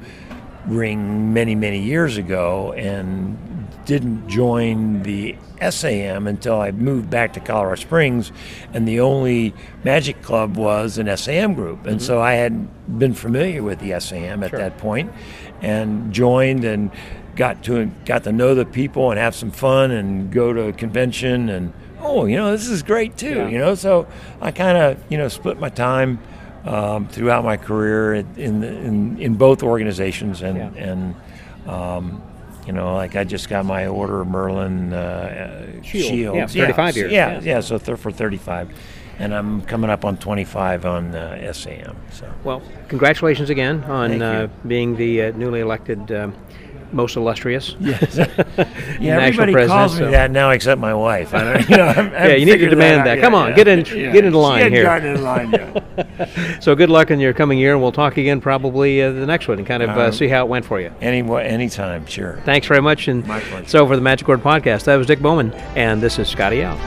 ring many many years ago and didn't join the S A M until I moved back to Colorado Springs, and the only Magic Club was an S A M group, and mm-hmm. so I hadn't been familiar with the S A M at sure. that point, and joined and got to got to know the people and have some fun and go to a convention, and oh, you know, this is great too, yeah. you know. So I kind of you know split my time um, throughout my career in the, in in both organizations, and yeah. and. Um, You know, like I just got my Order of Merlin uh, Shield. Shield. Yeah, thirty-five yeah, years. Yeah, yeah, yeah. So th- for thirty-five, and I'm coming up on twenty-five on uh, S A M. So. Well, congratulations again on Thank uh, you. being the uh, newly elected um, most illustrious. Yes. Yeah, national everybody president, calls me so. that now except my wife. I don't, you know, I'm, yeah, you need to demand that. that. Come on, yeah. get in, yeah. get into line she here. Got in line yet. So good luck in your coming year, and we'll talk again probably uh, the next one and kind of uh, Um, see how it went for you. Any anytime, sure. Thanks very much. And my pleasure. So for the Magic Word Podcast, that was Dick Bowman, and this is Scotty out.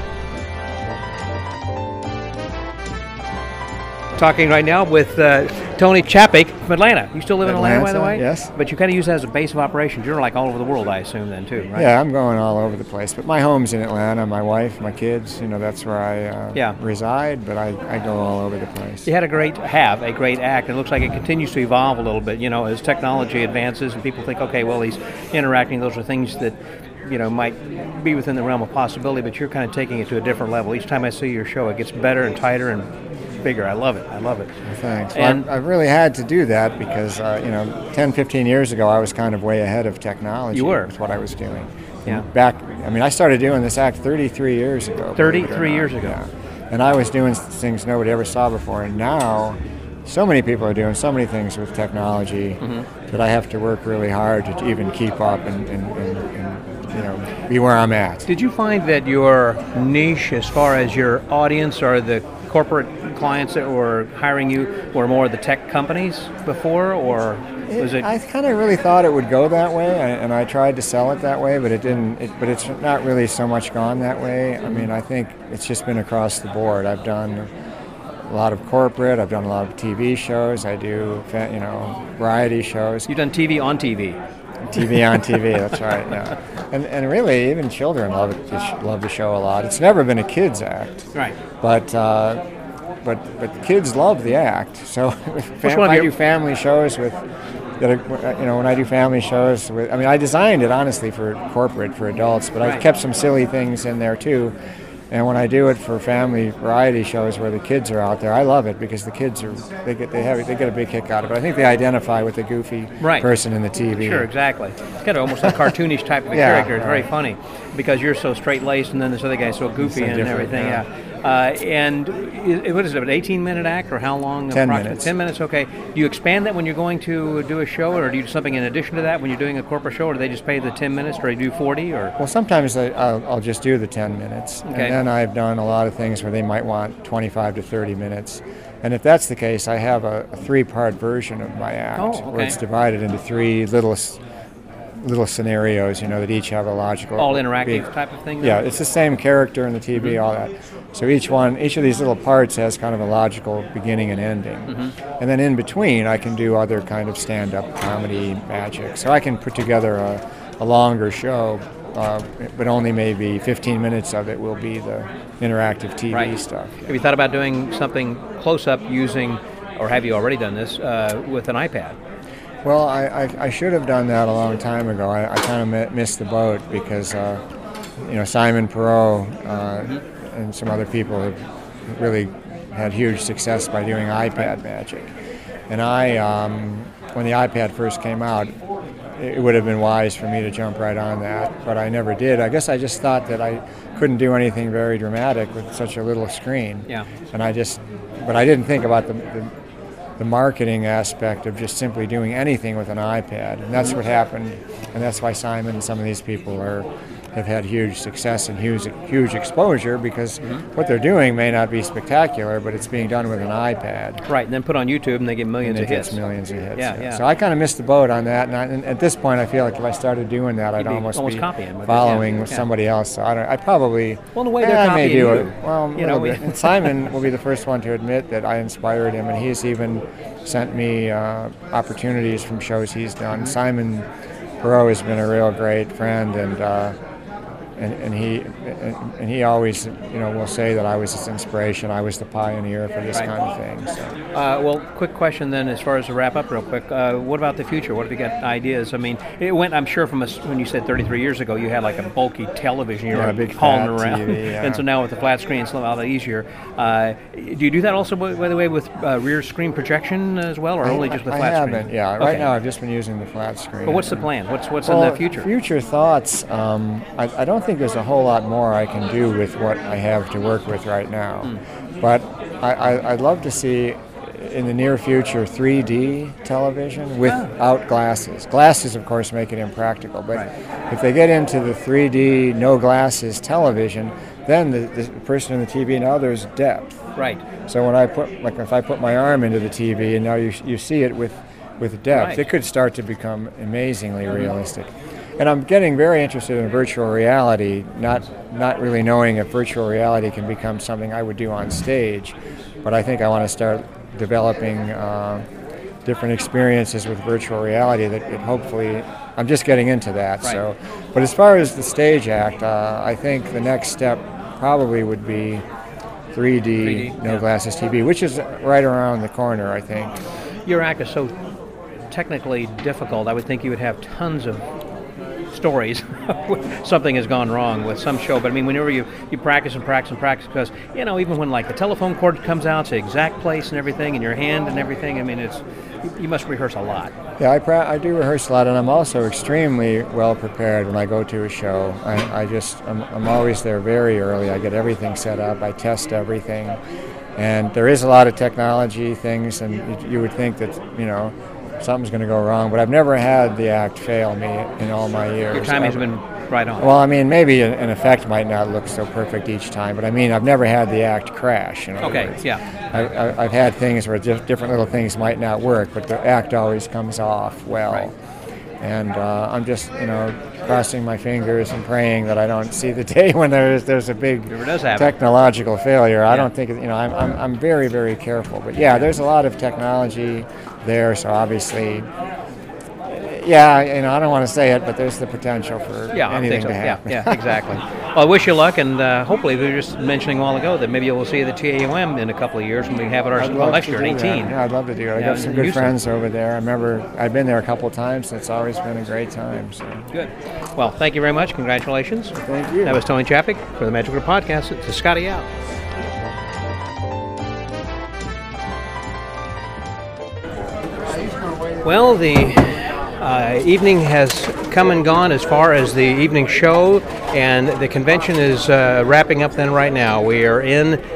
Talking right now with uh, Tony Chapek from Atlanta. You still live in Atlanta, Atlanta, by the way? yes. But you kind of use that as a base of operations. You're like all over the world, I assume, then, too, right? Yeah, I'm going all over the place. But my home's in Atlanta. My wife, my kids, you know, that's where I uh, yeah. reside. But I, I go all over the place. You had a great, have a great act. It looks like it continues to evolve a little bit, you know, as technology advances and people think, okay, well, he's interacting. Those are things that, you know, might be within the realm of possibility, but you're kind of taking it to a different level. Each time I see your show, it gets better and tighter and bigger. I love it. I love it. Well, thanks. And well, I've, I've really had to do that because, uh, you know, ten, fifteen years ago, I was kind of way ahead of technology. You were. With what I was doing. Yeah. Back, I mean, I started doing this act thirty-three years ago. thirty-three years ago. Yeah. And I was doing things nobody ever saw before. And now, so many people are doing so many things with technology mm-hmm. that I have to work really hard to even keep up and, and, and, and you know, be where I'm at. Did you find that your niche, as far as your audience or the corporate clients that were hiring you, were more of the tech companies before, or was it? I kind of really thought it would go that way, and I tried to sell it that way, but it didn't. It, but it's not really so much gone that way. I mean, I think it's just been across the board. I've done a lot of corporate. I've done a lot of T V shows. I do, you know, variety shows. You've done T V on T V. T V on T V, that's right. Yeah, and and really, even children love it. Love the show a lot. It's never been a kids act, right? But uh, but but the kids love the act. So fam- one of I your- do family shows with that. Are, you know, when I do family shows with, I mean, I designed it honestly for corporate for adults, but Right. I've kept some silly things in there too. And when I do it for family variety shows where the kids are out there, I love it because the kids are they get they have they get a big kick out of it. I think they identify with the goofy Right. person in the T V. Sure, exactly. It's kind of almost a cartoonish type of a Yeah, character. It's very right. funny because you're so straight-laced, and then this other guy's so goofy So and different, everything. yeah. Yeah. Uh, and i- what is it? An eighteen-minute act, or how long? Ten approximately? minutes. Ten minutes. Okay. Do you expand that when you're going to do a show, or do you do something in addition to that when you're doing a corporate show, or do they just pay the ten minutes, or do you do forty, or? Well, sometimes I, I'll, I'll just do the ten minutes, Okay. and then I've done a lot of things where they might want twenty-five to thirty minutes, And if that's the case, I have a, a three-part version of my act, Oh, okay. where it's divided into three little s- little scenarios, you know, that each have a logical... All interactive beat. type of thing? Yeah, it's the same character in the T V, Mm-hmm. all that. So each one, each of these little parts has kind of a logical beginning and ending. Mm-hmm. And then in between, I can do other kind of stand-up comedy magic. So I can put together a, a longer show, uh, but only maybe fifteen minutes of it will be the interactive T V Right. stuff. Have you thought about doing something close-up using, or have you already done this, uh, with an iPad? Well, I, I, I should have done that a long time ago. I, I kind of mi- missed the boat because, uh, you know, Simon Perot uh, Mm-hmm. and some other people have really had huge success by doing iPad magic. And I, um, when the iPad first came out, it would have been wise for me to jump right on that, but I never did. I guess I just thought that I couldn't do anything very dramatic with such a little screen. Yeah. And I just, but I didn't think about the, the the marketing aspect of just simply doing anything with an iPad, and that's what happened, and that's why Simon and some of these people are have had huge success and huge huge exposure because what they're doing may not be spectacular, but it's being done with an iPad. Right, and then put on YouTube and they get millions and of it hits. gets millions of hits. Yeah, yeah. So I kind of missed the boat on that, and, I, and at this point, I feel like if I started doing that, I'd You'd be almost, almost be copying with it, following yeah, with yeah. somebody else. So I don't. I probably. Well, in a way, eh, they're I may copying do you. it. Well, You a know, little we- bit. And Simon will be the first one to admit that I inspired him, and he's even sent me uh, opportunities from shows he's done. Simon Perot has been a real great friend, and. Uh, And, and he and, and he always, you know, will say that I was his inspiration. I was the pioneer for this Right. kind of thing. So. Uh, well, quick question then, as far as to wrap up real quick. Uh, what about the future? What have you got ideas? I mean, it went, I'm sure, from us when you said thirty-three years ago, you had like a bulky television you Yeah, were a big hauling fat around. T V, yeah. And so now with the flat screen, it's a lot easier. Uh, do you do that also, by by the way, with uh, rear screen projection as well, or I- only just with I flat haven't, screen? yeah. Right Okay. now, I've just been using the flat screen. But what's the plan? What's what's Well, in the future? Future thoughts. Um, I, I don't think there's a whole lot more I can do with what I have to work with right now. Hmm. But I, I, I'd love to see in the near future three D television without glasses. Glasses, of course, make it impractical. But if they get into the three D no glasses television, then the, the person in the T V, now there's depth. Right. So when I put, like if I put my arm into the T V and now you you see it with, with depth, Right. it could start to become amazingly realistic. And I'm getting very interested in virtual reality, not not really knowing if virtual reality can become something I would do on stage, but I think I want to start developing uh, different experiences with virtual reality that, that hopefully, I'm just getting into that. Right. So, but as far as the stage act, uh, I think the next step probably would be three D, three D, no yeah. glasses T V, which is right around the corner, I think. Your act is so technically difficult. I would think you would have tons of stories when something has gone wrong with some show. But I mean, whenever you, you practice and practice and practice, because, you know, even when like the telephone cord comes out, it's the exact place and everything, in your hand and everything, I mean, it's you, you must rehearse a lot. Yeah, I, pra- I do rehearse a lot, and I'm also extremely well prepared when I go to a show. I, I just, I'm, I'm always there very early. I get everything set up. I test everything. And there is a lot of technology things, and you, you would think that, you know, something's going to go wrong, but I've never had the act fail me in all my years. Your timing's I've- been right on. Well, I mean, maybe an an effect might not look so perfect each time, but I mean, I've never had the act crash. In other Okay, words. yeah. I, I, I've had things where diff- different little things might not work, but the act always comes off well. Right. And uh, I'm just, you know, crossing my fingers and praying that I don't see the day when there's there's a big If it does happen. technological failure. I Yeah. don't think, it- you know, I'm, I'm I'm very very careful. But yeah, there's a lot of technology there, so obviously. Yeah, you know, I don't want to say it, but there's the potential for Yeah, I anything think so. to Yeah, happen. yeah, exactly. Well, I wish you luck, and uh, hopefully, we were just mentioning a while ago that maybe we'll see you at the T A O M in a couple of years when we have it our I'd well, love next to year do in that. eighteen. Yeah, I'd love to do it. I Yeah, got some in good Houston. friends over there. I remember I've been there a couple of times, and it's always been a great time. So Good. Well, thank you very much. Congratulations. Thank you. That was Tony Chapik for the Magic Word Podcast. It's Scotty out. Well, the uh, evening has come and gone as far as the evening show, and the convention is uh, wrapping up then right now. We are in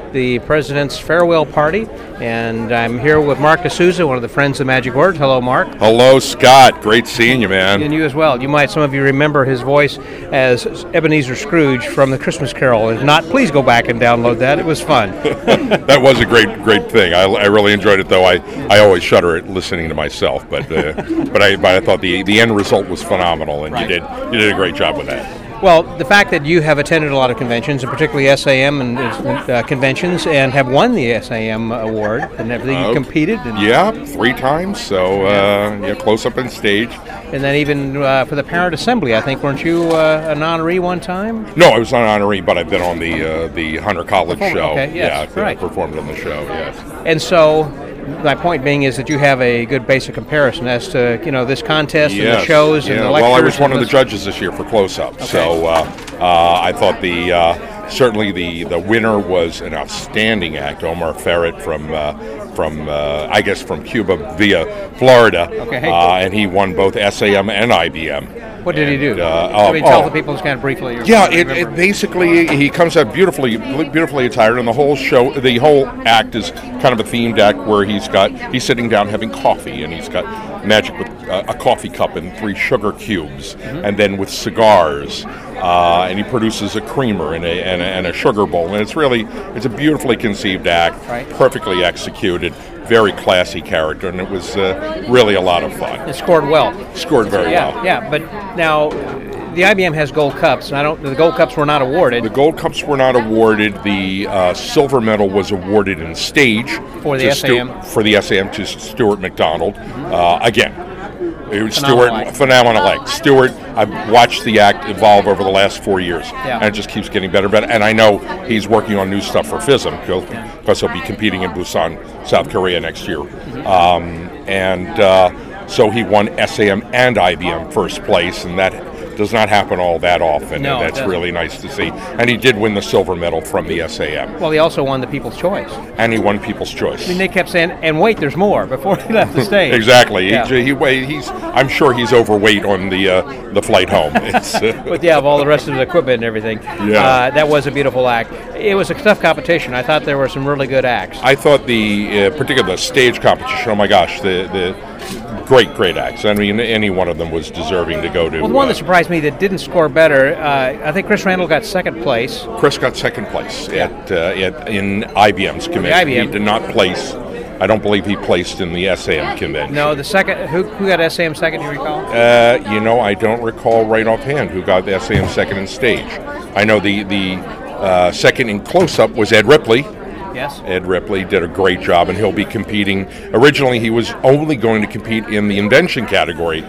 the President's Farewell Party, and I'm here with Mark D'Souza, one of the Friends of Magic Word. Hello, Mark. Hello, Scott. Great seeing you, man. And you as well. You might, some of you remember his voice as Ebenezer Scrooge from The Christmas Carol. If not, please go back and download that. It was fun. That was a great, great thing. I, I really enjoyed it, though. I, I always shudder at listening to myself, but uh, but I but I thought the the end result was phenomenal, and Right. you did you did a great job with that. Well, the fact that you have attended a lot of conventions, and particularly S A M and uh, conventions, and have won the S A M award and everything, you Uh, competed. And, Yeah, three times. So uh, yeah, close up on stage. And then even uh, for the Parent Assembly, I think, weren't you uh, an honoree one time? No, I was not an honoree, but I've been on the uh, the Hunter College Perform- show. okay, yes, yeah, I right. performed on the show. Yes. And so, my point being is that you have a good basic comparison as to, you know, this contest and the Yes, shows yeah. and the lectures. Well, I was one and of the judges this year for Close Up, so uh, uh, I thought the uh, certainly the, the winner was an outstanding act, Omar Ferret from uh, from uh, I guess from Cuba via Florida, Okay. uh, and he won both S A M and I B M. What did he do? And, uh, I oh, mean, tell oh. the people just kind of briefly. or- Yeah, it, remember. it basically he comes out beautifully, beautifully attired, and the whole show, the whole act is kind of a themed act where he's got he's sitting down having coffee, and he's got magic with uh, a coffee cup and three sugar cubes, Mm-hmm. and then with cigars, uh, and he produces a creamer and a, and a and a sugar bowl, and it's really it's a beautifully conceived act, Right. perfectly executed, very classy character, and it was uh, really a lot of fun. It scored well. Scored very yeah, well. Yeah, but now the I B M has gold cups, and I don't. The gold cups were not awarded. The gold cups were not awarded. The uh, silver medal was awarded in stage For the to S A M. Stu- for the S A M to Stuart McDonald. Uh, again, it was Phenomenal Stuart, act. phenomenal act. Stuart, I've watched the act evolve over the last four years, Yeah. and it just keeps getting better and better. And I know he's working on new stuff for FISM because he'll be competing in Busan, South Korea next year. Mm-hmm. Um, and uh, so he won S A M and I B M first place, and that does not happen all that often, No, and it that's doesn't. really nice to see. And he did win the silver medal from the S A M, Well, he also won the People's Choice. and he won People's Choice. I mean, they kept saying, "And wait, there's more," before he left the stage. Exactly. Yeah. He, he, weigh- he's. I'm sure he's overweight on the uh, the flight home. It's, uh, But yeah, of all the rest of the equipment and everything, Yeah. uh, that was a beautiful act. It was a tough competition. I thought there were some really good acts. I thought the, uh, particularly the stage competition. Oh my gosh, the the great great acts. I mean, any one of them was deserving to go to. Well, the one uh, that surprised me that didn't score better, uh, I think Chris Randall got second place. Chris got second place at, uh, at in I B M's convention. I B M. He did not place. I don't believe he placed in the S A M convention. No, the second. Who, who got S A M second? Do you recall? Uh, you know, I don't recall right offhand who got the S A M second in stage. I know the the uh, second in close up was Ed Ripley. Yes. Ed Ripley did a great job, and he'll be competing. Originally, he was only going to compete in the invention category,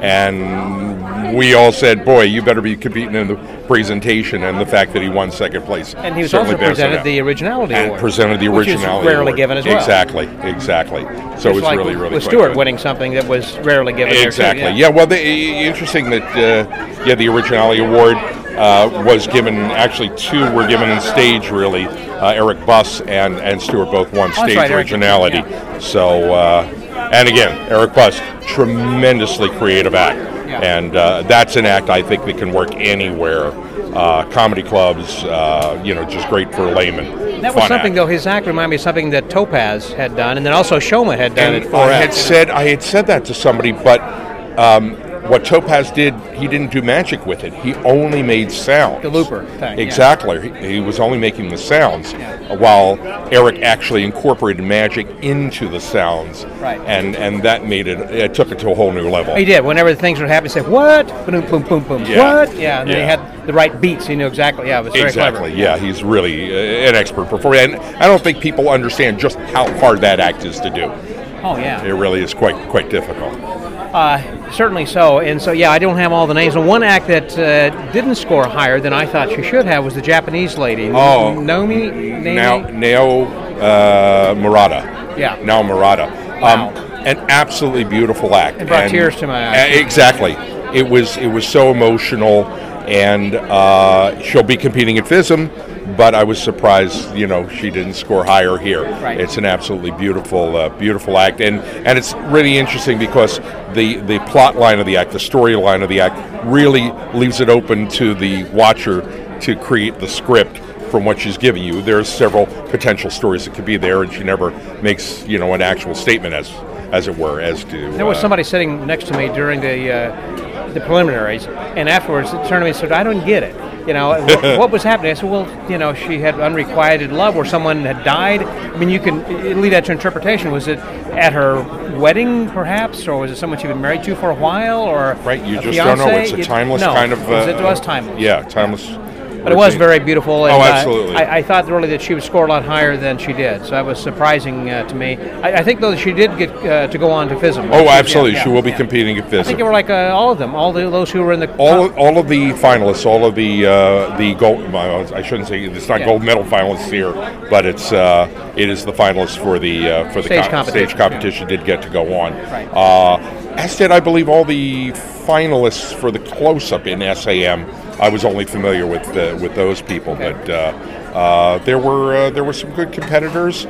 and we all said, "Boy, you better be competing in the presentation." And the fact that he won second place, And he was certainly also bears it presented out. the originality and award, presented the which is originality rarely award. given as well. Exactly, exactly. So Just it was like really, with, really with quite Stewart good. winning something that was rarely given. there, too, Exactly. yeah. Yeah. Well, the, interesting that uh, yeah, the originality award uh, was given. Actually, two were given in stage. Really, uh, Eric Buss and and Stewart both won Oh, that's stage right, Eric, originality. So, uh, and again, Eric Buss, tremendously creative act, Yeah. and uh, that's an act I think that can work anywhere. Uh, comedy clubs, uh, you know, just great for laymen. That was Fun something, act. though. His act reminded me of something that Topaz had done, and then also Shoma had done And it for I had said I had said that to somebody, but um, what Topaz did, he didn't do magic with it. He only made sounds. The looper thing, yeah. Exactly. He, he was only making the sounds, while Eric actually incorporated magic into the sounds. Right. And and that made it. It took it to a whole new level. He did. Whenever the things would happen, he said, "What?" Boom, boom, boom, boom. Yeah. What? Yeah. And then he Yeah. had the right beats. He knew exactly. Yeah, it was very Exactly. clever. Yeah, he's really uh, an expert performer, and I don't think people understand just how hard that act is to do. Oh yeah. It really is quite quite difficult. Uh, certainly so. And so, yeah, I don't have all the names. And one act that uh, didn't score higher than I thought she should have was the Japanese lady. Oh. Nomi? Nami? Now, Nao uh, Murata. Yeah. Nao Murata. Wow. Um, an absolutely beautiful act. It brought tears to my eyes. Uh, exactly. It was it was so emotional, and uh, she'll be competing at FISM, but I was surprised, you know, she didn't score higher here. Right. It's an absolutely beautiful, uh, beautiful act, and and it's really interesting because the the plot line of the act, the storyline of the act, really leaves it open to the watcher to create the script from what she's giving you. There's several potential stories that could be there, and she never makes, you know, an actual statement, as as it were, as to. There was uh, somebody sitting next to me during the uh, the preliminaries, and afterwards turned to me and said, "I don't get it. You know, what, what was happening?" I said, "Well, you know, she had unrequited love, or someone had died. I mean, you can lead that to interpretation. Was it at her wedding, perhaps, or was it someone she'd been married to for a while, or right? You a just fiance? don't know. It's a timeless you, no, kind of. Uh, it was timeless. Yeah, timeless. But it was very beautiful. And, oh, absolutely. Uh, I, I thought really that she would score a lot higher than she did, so that was surprising uh, to me. I, I think, though, that she did get uh, to go on to FISM. Oh, absolutely. Yeah, yeah, she will be yeah. competing at FISM. I think it were like uh, all of them, all the, those who were in the... All of, all of the finalists, all of the uh, the gold. I shouldn't say it's not Yeah. gold medal finalists here, but it's uh, it is the finalists for the uh, for the Stage co- competition, stage competition did get to go on. Right. Uh, as did, I believe, all the finalists for the close-up in S A M. I was only familiar with uh, with those people, Okay. but uh, uh, there were uh, there were some good competitors.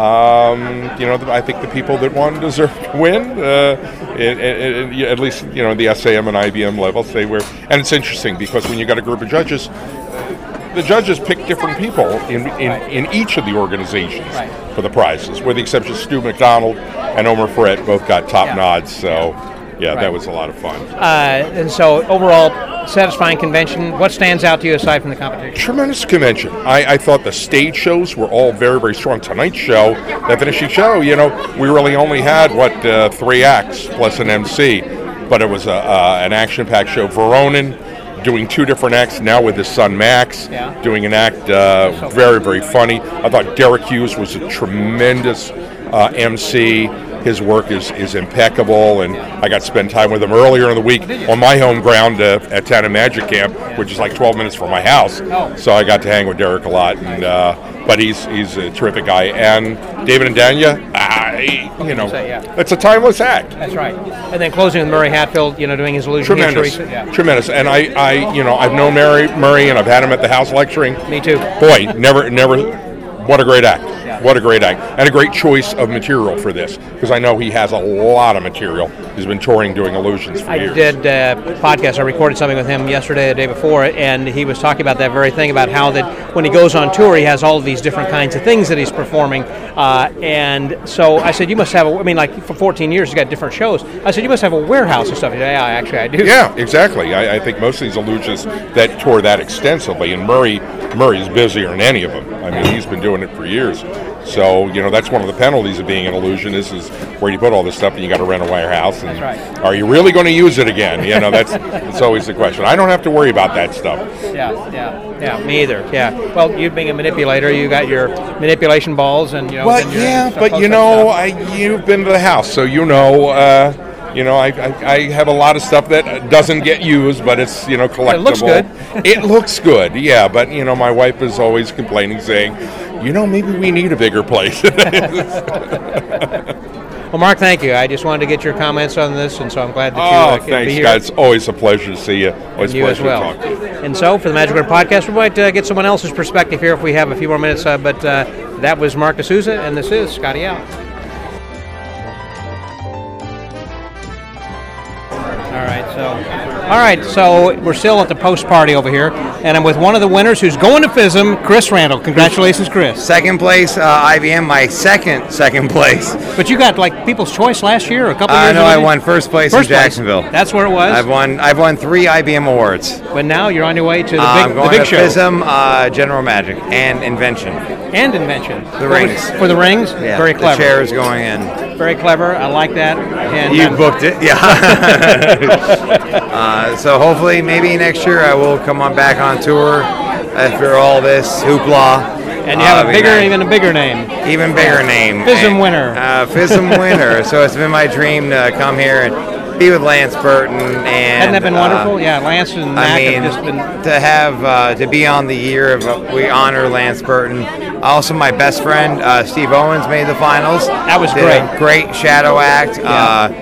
Um, you know, I think the people that won deserve to win. Uh, it, it, it, at least, you know, the S A M and I B M levels, they were. And it's interesting because when you got a group of judges, the judges pick different people in in, in each of the organizations Right. for the prizes, with the exception of Stu McDonald and Omar Ferret, both got top Yeah. nods. So, yeah, Right. that was a lot of fun. Uh, and so, overall, satisfying convention. What stands out to you aside from the competition? Tremendous convention. I, I thought the stage shows were all very, very strong. Tonight's show, that finishing show, you know, we really only had, what, uh, three acts plus an M C, but it was a, uh, an action-packed show. Veronin doing two different acts, now with his son Max, Yeah. doing an act, uh, very, very funny. I thought Derek Hughes was a tremendous uh, M C. His work is, is impeccable, and I got to spend time with him earlier in the week on my home ground uh, at Town and Magic Camp, which is like twelve minutes from my house. Oh. So I got to hang with Derek a lot, and uh, but he's he's a terrific guy. And David and Danya, I, you know, Say, yeah. it's a timeless act. That's right. And then closing with Murray Hatfield, you know, doing his illusion. Tremendous, Teresa, yeah. tremendous. And I, I, you know, I've known Murray, Murray, and I've had him at the house lecturing. Me too. Boy, never, never. What a great act. What a great act. And a great choice of material for this, because I know he has a lot of material. He's been touring doing illusions for I years. did uh, podcast. I recorded something with him yesterday, the day before, and he was talking about that very thing, about how that when he goes on tour, he has all of these different kinds of things that he's performing. Uh, and so I said, you must have, a, I mean, like for fourteen years, he's got different shows. I said, you must have a warehouse and stuff. He said, yeah, actually, I do. Yeah, exactly. I, I think most of these illusions that tour that extensively, and Murray, Murray's busier than any of them. I mean, he's been doing it for years. So, you know, that's one of the penalties of being an illusionist, is where you put all this stuff and you got to rent a warehouse. And That's right. Are you really going to use it again? You know, that's that's always the question. I don't have to worry about that stuff. Yeah, yeah, yeah. Me either. Yeah. Well, you being a manipulator, you got your manipulation balls, and you know. But then your yeah, stuff, but you close-up know, stuff. I, you've been to the house, so you know. Uh, You know, I, I I have a lot of stuff that doesn't get used, but it's, you know, collectible. It looks good. It looks good, yeah. But, you know, my wife is always complaining, saying, you know, maybe we need a bigger place. Well, Mark, thank you. I just wanted to get your comments on this, and so I'm glad that you Oh, uh, could thanks, be here. Scott. It's always a pleasure to see you. Always And you a as pleasure well. to talk to you. And so, for the Magic Word Podcast, we might uh, get someone else's perspective here if we have a few more minutes. Uh, but uh, that was Mark D'Souza, and this is Scotty out. All right, so all right, so we're still at the post party over here, and I'm with one of the winners who's going to FISM, Chris Randall. Congratulations, Chris. Second place, uh, I B M, my second second place. But you got like People's Choice last year, or a couple I years know ago? I won first place First in place. Jacksonville. That's where it was. I've won I've won three I B M awards. But now you're on your way to the Uh, big, I'm going the big to show. FISM, uh, General Magic, and Invention. And Invention. The What rings. was- For the rings? Yeah, Very clever. the chairs going in. Very clever. I like that. And You um, booked it, yeah. uh, so hopefully, maybe next year I will come on back on tour after all this hoopla. And you have Uh, a be bigger, nice. even a bigger name. Even bigger name. FISM winner. Uh, FISM winner. So it's been my dream to come here and be with Lance Burton. And Hasn't that been uh, wonderful? Yeah, Lance and Mac I mean, have just been. to have uh, to be on the year of uh, we honor Lance Burton. Also, my best friend uh, Steve Owens made the finals. That was Did great. A great shadow act. Uh,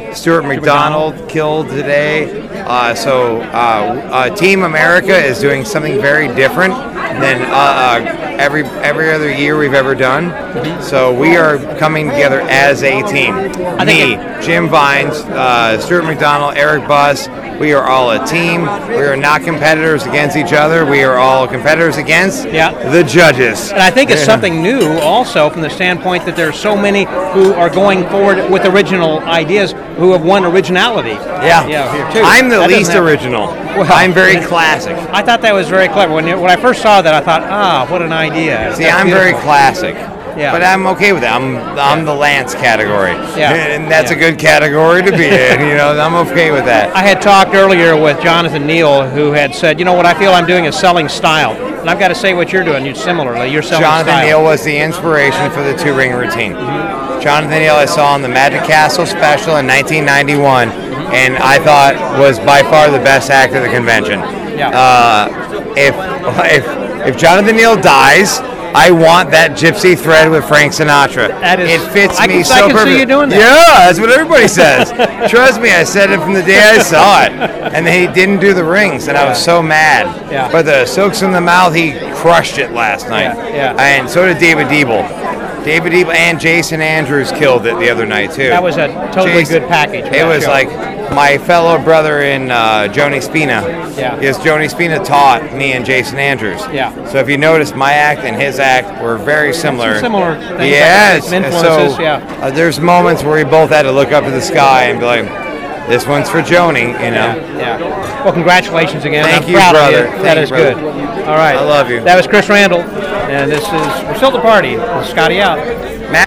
Stuart McDonald killed today. Uh, so uh, uh, Team America is doing something very different than uh, uh, every every other year we've ever done. So we are coming together as a team. Me, Jim Vines, uh, Stuart McDonald, Eric Buss. We are all a team. We are not competitors against each other. We are all competitors against Yeah. the judges. And I think it's something new also from the standpoint that there's so many who are going forward with original ideas who have won originality. Yeah. Yeah, here too. I'm the That doesn't least happen. original. Well, I'm very classic. I thought that was very clever. When, you, when I first saw that, I thought, ah, what an idea. See, That's I'm very beautiful. classic. Yeah. But I'm okay with it. I'm I'm the Lance category. Yeah. And that's Yeah. a good category to be in, you know. I'm okay with that. I had talked earlier with Jonathan Neal, who had said, you know, what I feel I'm doing is selling style. And I've got to say what you're doing. You similarly, you're selling Jonathan style. Neal was the inspiration for the two ring routine. Jonathan Neal I saw on the Magic Castle special in nineteen ninety-one, and I thought was by far the best act of the convention. Yeah. Uh, if if if Jonathan Neal dies, I want that gypsy thread with Frank Sinatra. That is- it fits I me can- so I can see perfectly. you doing that. Yeah, that's what everybody says. Trust me, I said it from the day I saw it. And then he didn't do the rings, and I was so mad. Yeah. But the Silks in the Mouth, he crushed it last night. Yeah, yeah. And so did David Diebel. David Diebel and Jason Andrews killed it the other night too. That was a totally good package for It that was show. like my fellow brother in uh, Joni Spina. Yeah. Because Joni Spina taught me and Jason Andrews. Yeah. So if you notice, my act and his act were very similar. Some similar things, Yes. some influences, so yeah. uh, there's moments where we both had to look up to the sky and be like, "This one's for Joni," you know. Yeah. yeah. Well, congratulations again. Thank I'm you, proud brother. Of you. Thank That you, is brother. good. All right. I love you. That was Chris Randall, and this is We're Still the Party. Scotty out. Matt.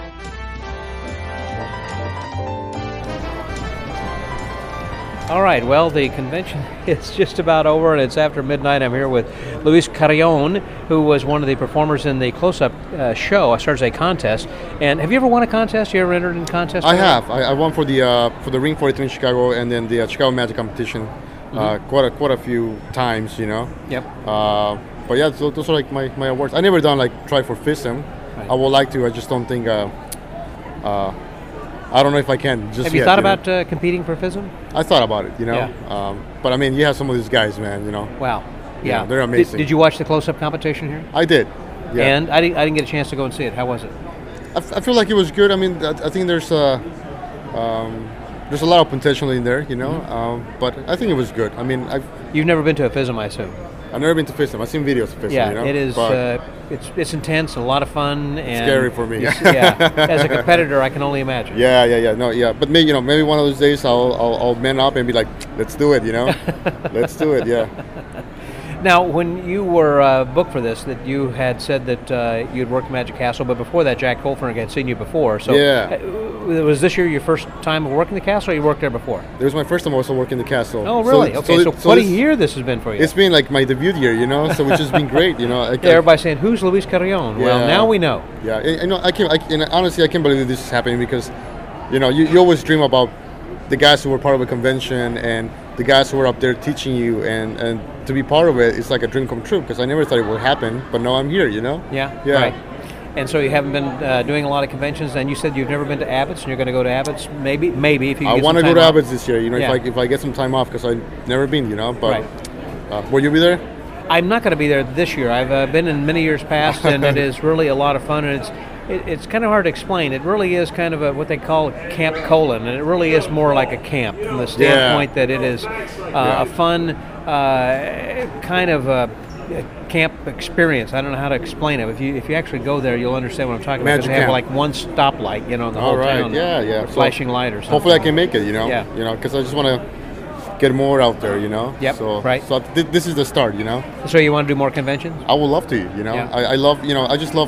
All right, well, the convention is just about over, and it's after midnight. I'm here with Luis Carrion, who was one of the performers in the close-up uh, show, I started to say contest. And have you ever won a contest? You ever entered in contests? I have. I, I won for the uh, for the Ring forty-two in Chicago, and then the uh, Chicago Magic competition, uh, Mhm. quite a quite a few times, you know. Yep. Uh, but yeah, so those are like my, my awards. I never done like try for FISM. Right. I would like to. I just don't think. Uh, uh, I don't know if I can. Just have you yet, thought know? about uh, competing for FISM? I thought about it, you know. Yeah. Um, but I mean, you have some of these guys, man. You know. Wow. You Yeah. know, they're Did- amazing. Did, you watch the close-up competition here? I did. Yeah. And I didn't, I didn't get a chance to go and see it. How was it? I, f- I feel like it was good. I mean, I, I think there's a um, there's a lot of potential in there, you know. Mm-hmm. Um, but I think it was good. I mean, I've You've never been to a FISM, I assume. I've never been to FISM. I've seen videos of FISM. Yeah, you know? it is. But Uh, it's it's intense and a lot of fun and scary for me. you s- yeah, as a competitor, I can only imagine. yeah, yeah, yeah. No, yeah. But maybe you know, maybe one of those days I'll I'll, I'll man up and be like, let's do it. You know, let's do it. Yeah. Now, when you were uh, booked for this, that you had said that uh, you'd worked Magic Castle, but before that, Jack Colfern had seen you before. So, Yeah. uh, was this year your first time working the castle, or you worked there before? It was my first time also working the castle. Oh, really? So, okay, so, it- what a this- year this has been for you. It's been like my debut year, you know, so which has been great, you know. I, Yeah, everybody's saying, who's Luis Carrion? Well, Yeah. now we know. Yeah, and, and, I can, I, and honestly, I can't believe this is happening because, you know, you, you always dream about the guys who were part of a convention and the guys who were up there teaching you, and, and to be part of it, it's like a dream come true because I never thought it would happen, but now I'm here, you know? Yeah, Yeah. right. And so you haven't been uh, doing a lot of conventions, and you said you've never been to Abbott's, and you're going to go to Abbott's, maybe, maybe if you. I want want to go to Abbott's this year, you know, Yeah. if I if I get some time off because I've never been, you know. But Right. uh, will you be there? I'm not going to be there this year. I've uh, been in many years past, and it is really a lot of fun. And it's it, it's kind of hard to explain. It really is kind of a, what they call Camp Colon, and it really is more like a camp from the standpoint that it is uh, a fun uh, kind of a camp experience. I don't know how to explain it. If you if you actually go there, you'll understand what I'm talking about. Magic They have camp. like one stoplight, you know, in the All whole right, town. yeah, yeah. a So flashing light or something. Hopefully, I can make it, you know. Yeah. You know, because I just want to get more out there, you know. Yep, So right. So th- this is the start, you know. So you want to do more conventions? I would love to, you know. Yeah. I, I love, you know, I just love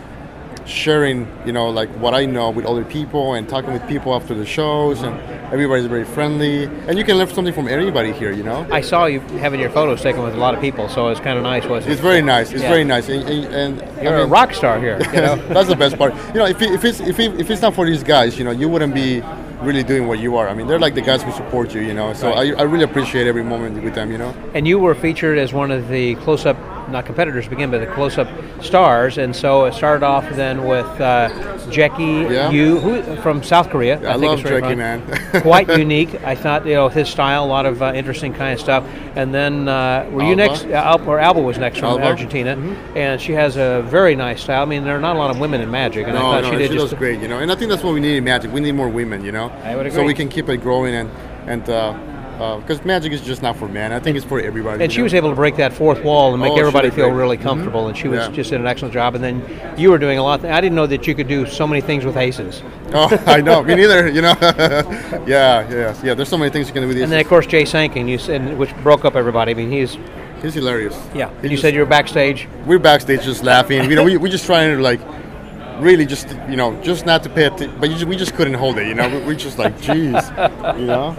sharing, you know, like what I know with other people and talking with people after the shows, and everybody's very friendly, and you can learn something from everybody here, you know. I saw you having your photos taken with a lot of people, so it's kind of nice, wasn't it? It's very nice. It's Yeah. very nice, and, and, and You're a rock star here, you know? That's the best part. You know, if, it, if it's if, it, if it's not for these guys, you know, you wouldn't be really doing what you are. I mean, they're like the guys who support you, you know. So Right. I, I really appreciate every moment with them, you know. And you were featured as one of the close-up not competitors to begin, but the close-up stars. And so it started off then with uh, Jackie Yeah. Yu, who from South Korea. Yeah, I think love it's right Jackie, from. man. Quite unique. I thought, you know, his style, a lot of uh, interesting kind of stuff. And then uh, were you Alba. next? Uh, Al- or Alba was next from Alba. Argentina, and she has a very nice style. I mean, there are not a lot of women in Magic, and I No, thought no, she did she just does great, you know. And I think that's what we need in Magic. We need more women, you know. I would So agree. we can keep it growing, and and because Magic is just not for men. I think it's for everybody. And you she know? was able to break that fourth wall and make Oh, she everybody did feel great. really Mhm. comfortable. And she was Yeah. just did an excellent job. And then you were doing a lot. I didn't know that you could do so many things with aces. Oh, I know. Me neither. You know. yeah, yeah, yeah. There's so many things you can do with these. And then of course Jay Sankin, you said, which broke up everybody. I mean, he's he's hilarious. Yeah. He And you just- said you were backstage. We're backstage just laughing. You know, we we just trying to like. Really, just you know, just not to pay attention, but you just, we just couldn't hold it. You know, we, we just like, geez, you know.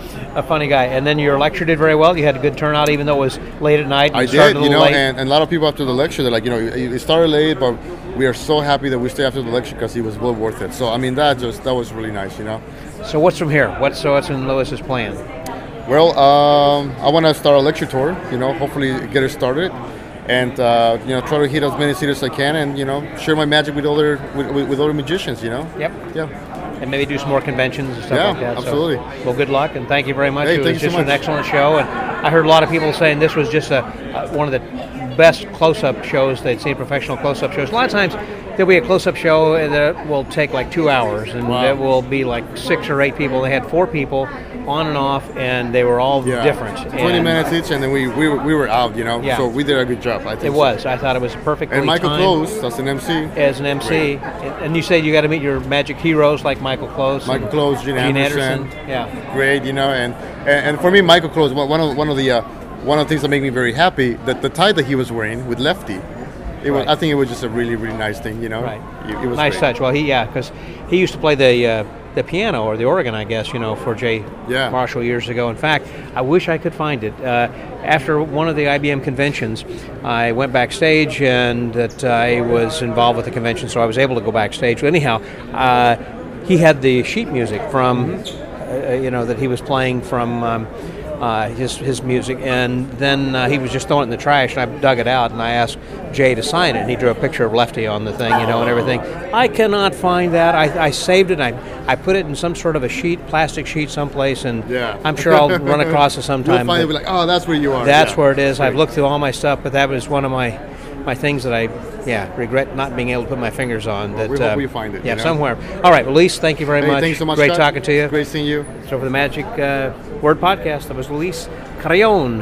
A funny guy. And then your lecture did very well. You had a good turnout, even though it was late at night. I You started did, a you little know, late. and, and a lot of people after the lecture, they're like, you know, it it started late, but we are so happy that we stayed after the lecture because it was well worth it. So I mean, that just that was really nice, you know. So what's from here? What's so what's in Lewis's plan? Well, um, I want to start a lecture tour. You know, hopefully get it started, and uh, you know, try to hit as many cities as I can, and you know, share my magic with other with, with, with other magicians. You know. Yep. Yeah. And maybe do some more conventions and stuff Yeah, like that. So, absolutely. well, good luck, and thank you very much. Hey, it was thank you so just an much. excellent show, and I heard a lot of people saying this was just a, uh, one of the best close-up shows they'd seen, professional close-up shows. A lot of times there'll be a close-up show that will take like two hours, and Wow. it will be like six or eight people. They had four people on and off, and they were all Yeah. different. Twenty And minutes each, and then we we, were- we were out. You know. Yeah. So we did a good job. I think It so. was. I thought it was perfectly And Michael timed. Close, that's an M C. As an M C, and you said you got to meet your magic heroes like Michael Close. Michael and Close, Gene, Anderson. Yeah. Great, you know, and, and and for me, Michael Close, one one of one of the uh, one of the things that make me very happy that the tie that he was wearing with Lefty, it was Right. I think it was just a really really nice thing, you know. Right. It, it was Nice great. touch. Well, he yeah, because he used to play the uh, the piano or the organ, I guess, you know, for Jay Yeah. Marshall years ago. In fact, I wish I could find it. Uh, after one of the I B M conventions, I went backstage, and that I was involved with the convention, so I was able to go backstage. Anyhow, uh, he had the sheet music from, uh, you know, that he was playing from. Um, Uh, his his music, and then uh, he was just throwing it in the trash, and I dug it out, and I asked Jay to sign it, and he drew a picture of Lefty on the thing, you know, and everything. I cannot find that. I, I saved it. I I put it in some sort of a sheet, plastic sheet, someplace, and Yeah. I'm sure I'll run across it sometime. You'll find it, but be like, oh, that's where you are. that's Yeah. where it is. Great. I've looked through all my stuff, but that was one of my my things that I yeah regret not being able to put my fingers on. Well, that we hope uh, we find it, Yeah, you know? somewhere. All right, well, Luis, thank you very Hey, much. thanks so much, Great Scott. talking to you. Great seeing you. So for the Magic uh, Word Podcast, that was Luis Carrion.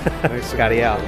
Scotty out.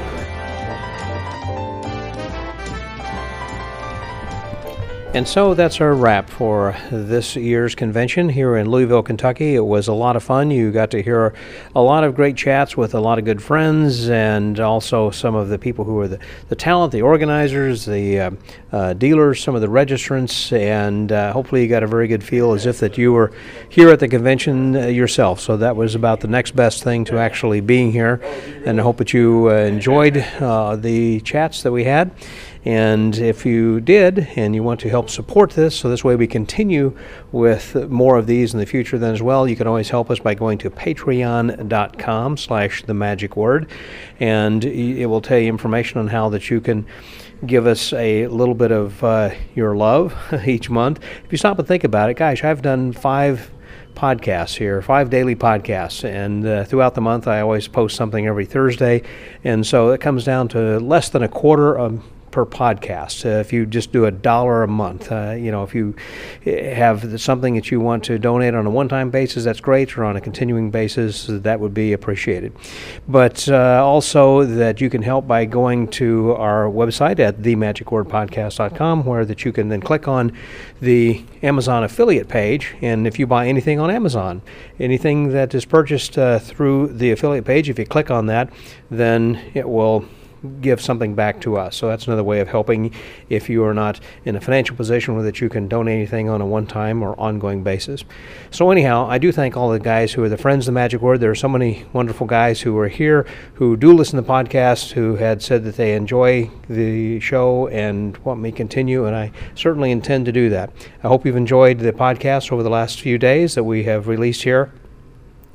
And so that's our wrap for this year's convention here in Louisville, Kentucky. It was a lot of fun. You got to hear a lot of great chats with a lot of good friends, and also some of the people who are the, the talent, the organizers, the uh, uh, dealers, some of the registrants, and uh, hopefully you got a very good feel as if that you were here at the convention uh, yourself. So that was about the next best thing to actually being here, and I hope that you uh, enjoyed uh, the chats that we had. And if you did, and you want to help support this, so this way we continue with more of these in the future then as well, you can always help us by going to patreon.com slash the magic word, and it will tell you information on how that you can give us a little bit of uh, your love each month. If you stop and think about it, gosh, I've done five podcasts here, five daily podcasts, and uh, throughout the month I always post something every Thursday, and so it comes down to less than a quarter of per podcast. Uh, if you just do a dollar a month, uh, you know, if you have something that you want to donate on a one-time basis, that's great, or on a continuing basis, that would be appreciated. But uh, also that you can help by going to our website at the magic word podcast dot com, where that you can then click on the Amazon affiliate page, and if you buy anything on Amazon, anything that is purchased uh, through the affiliate page, if you click on that, then it will give something back to us. So that's another way of helping if you are not in a financial position where that you can donate anything on a one-time or ongoing basis. So anyhow, I do thank all the guys who are the friends of the Magic Word. There are so many wonderful guys who are here who do listen to podcasts, who had said that they enjoy the show and want me to continue, and I certainly intend to do that. I hope you've enjoyed the podcast over the last few days that we have released here.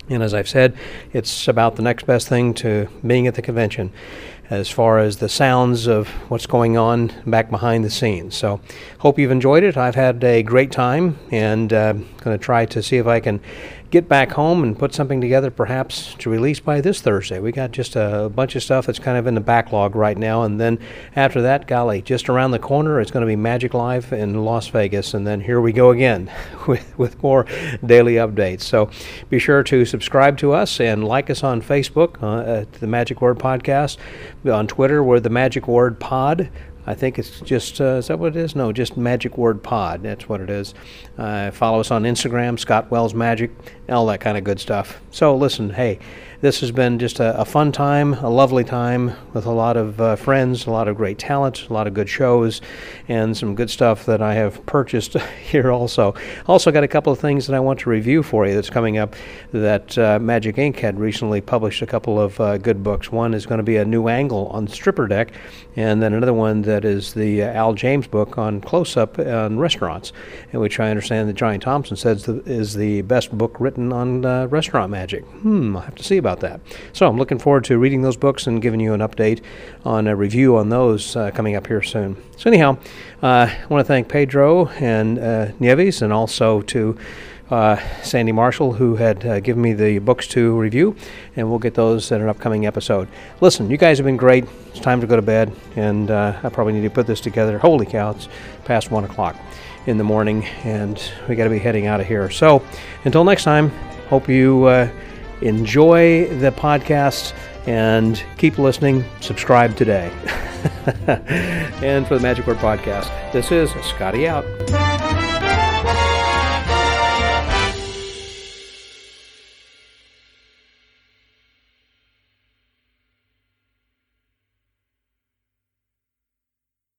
And as I've said, it's about the next best thing to being at the convention as far as the sounds of what's going on back behind the scenes. So hope you've enjoyed it. I've had a great time, and uh, going to try to see if I can get back home and put something together perhaps to release by this Thursday. We got just a bunch of stuff that's kind of in the backlog right now, and then after that, golly, just around the corner, it's going to be Magic Live in Las Vegas, and then here we go again with, with more daily updates. So be sure to subscribe to us and like us on Facebook, uh, at the Magic Word Podcast. On Twitter, we're the Magic Word Pod. I think it's just, uh, is that what it is? No, just Magic Word Pod. That's what it is. Uh, follow us on Instagram, Scott Wells Magic, all that kind of good stuff. So listen, hey, this has been just a, a fun time, a lovely time with a lot of uh, friends, a lot of great talent, a lot of good shows, and some good stuff that I have purchased here also. Also got a couple of things that I want to review for you that's coming up that uh, Magic Incorporated had recently published a couple of uh, good books. One is going to be a new angle on Stripper Deck, and then another one that is the uh, Al James book on close-up on restaurants, in which I understand that Johnny Thompson says the, is the best book written on uh, restaurant magic. Hmm, I'll have to see about that. So I'm looking forward to reading those books and giving you an update on a review on those uh, coming up here soon. So anyhow, uh, I want to thank Pedro and uh, Nieves, and also to uh, Sandy Marshall, who had uh, given me the books to review, and we'll get those in an upcoming episode. Listen, you guys have been great. It's time to go to bed, and uh, I probably need to put this together. Holy cow, it's past one o'clock in the morning, and we got to be heading out of here. So until next time, hope you uh, enjoy the podcast and keep listening. Subscribe today. And for the Magic Word Podcast, this is Scotty out.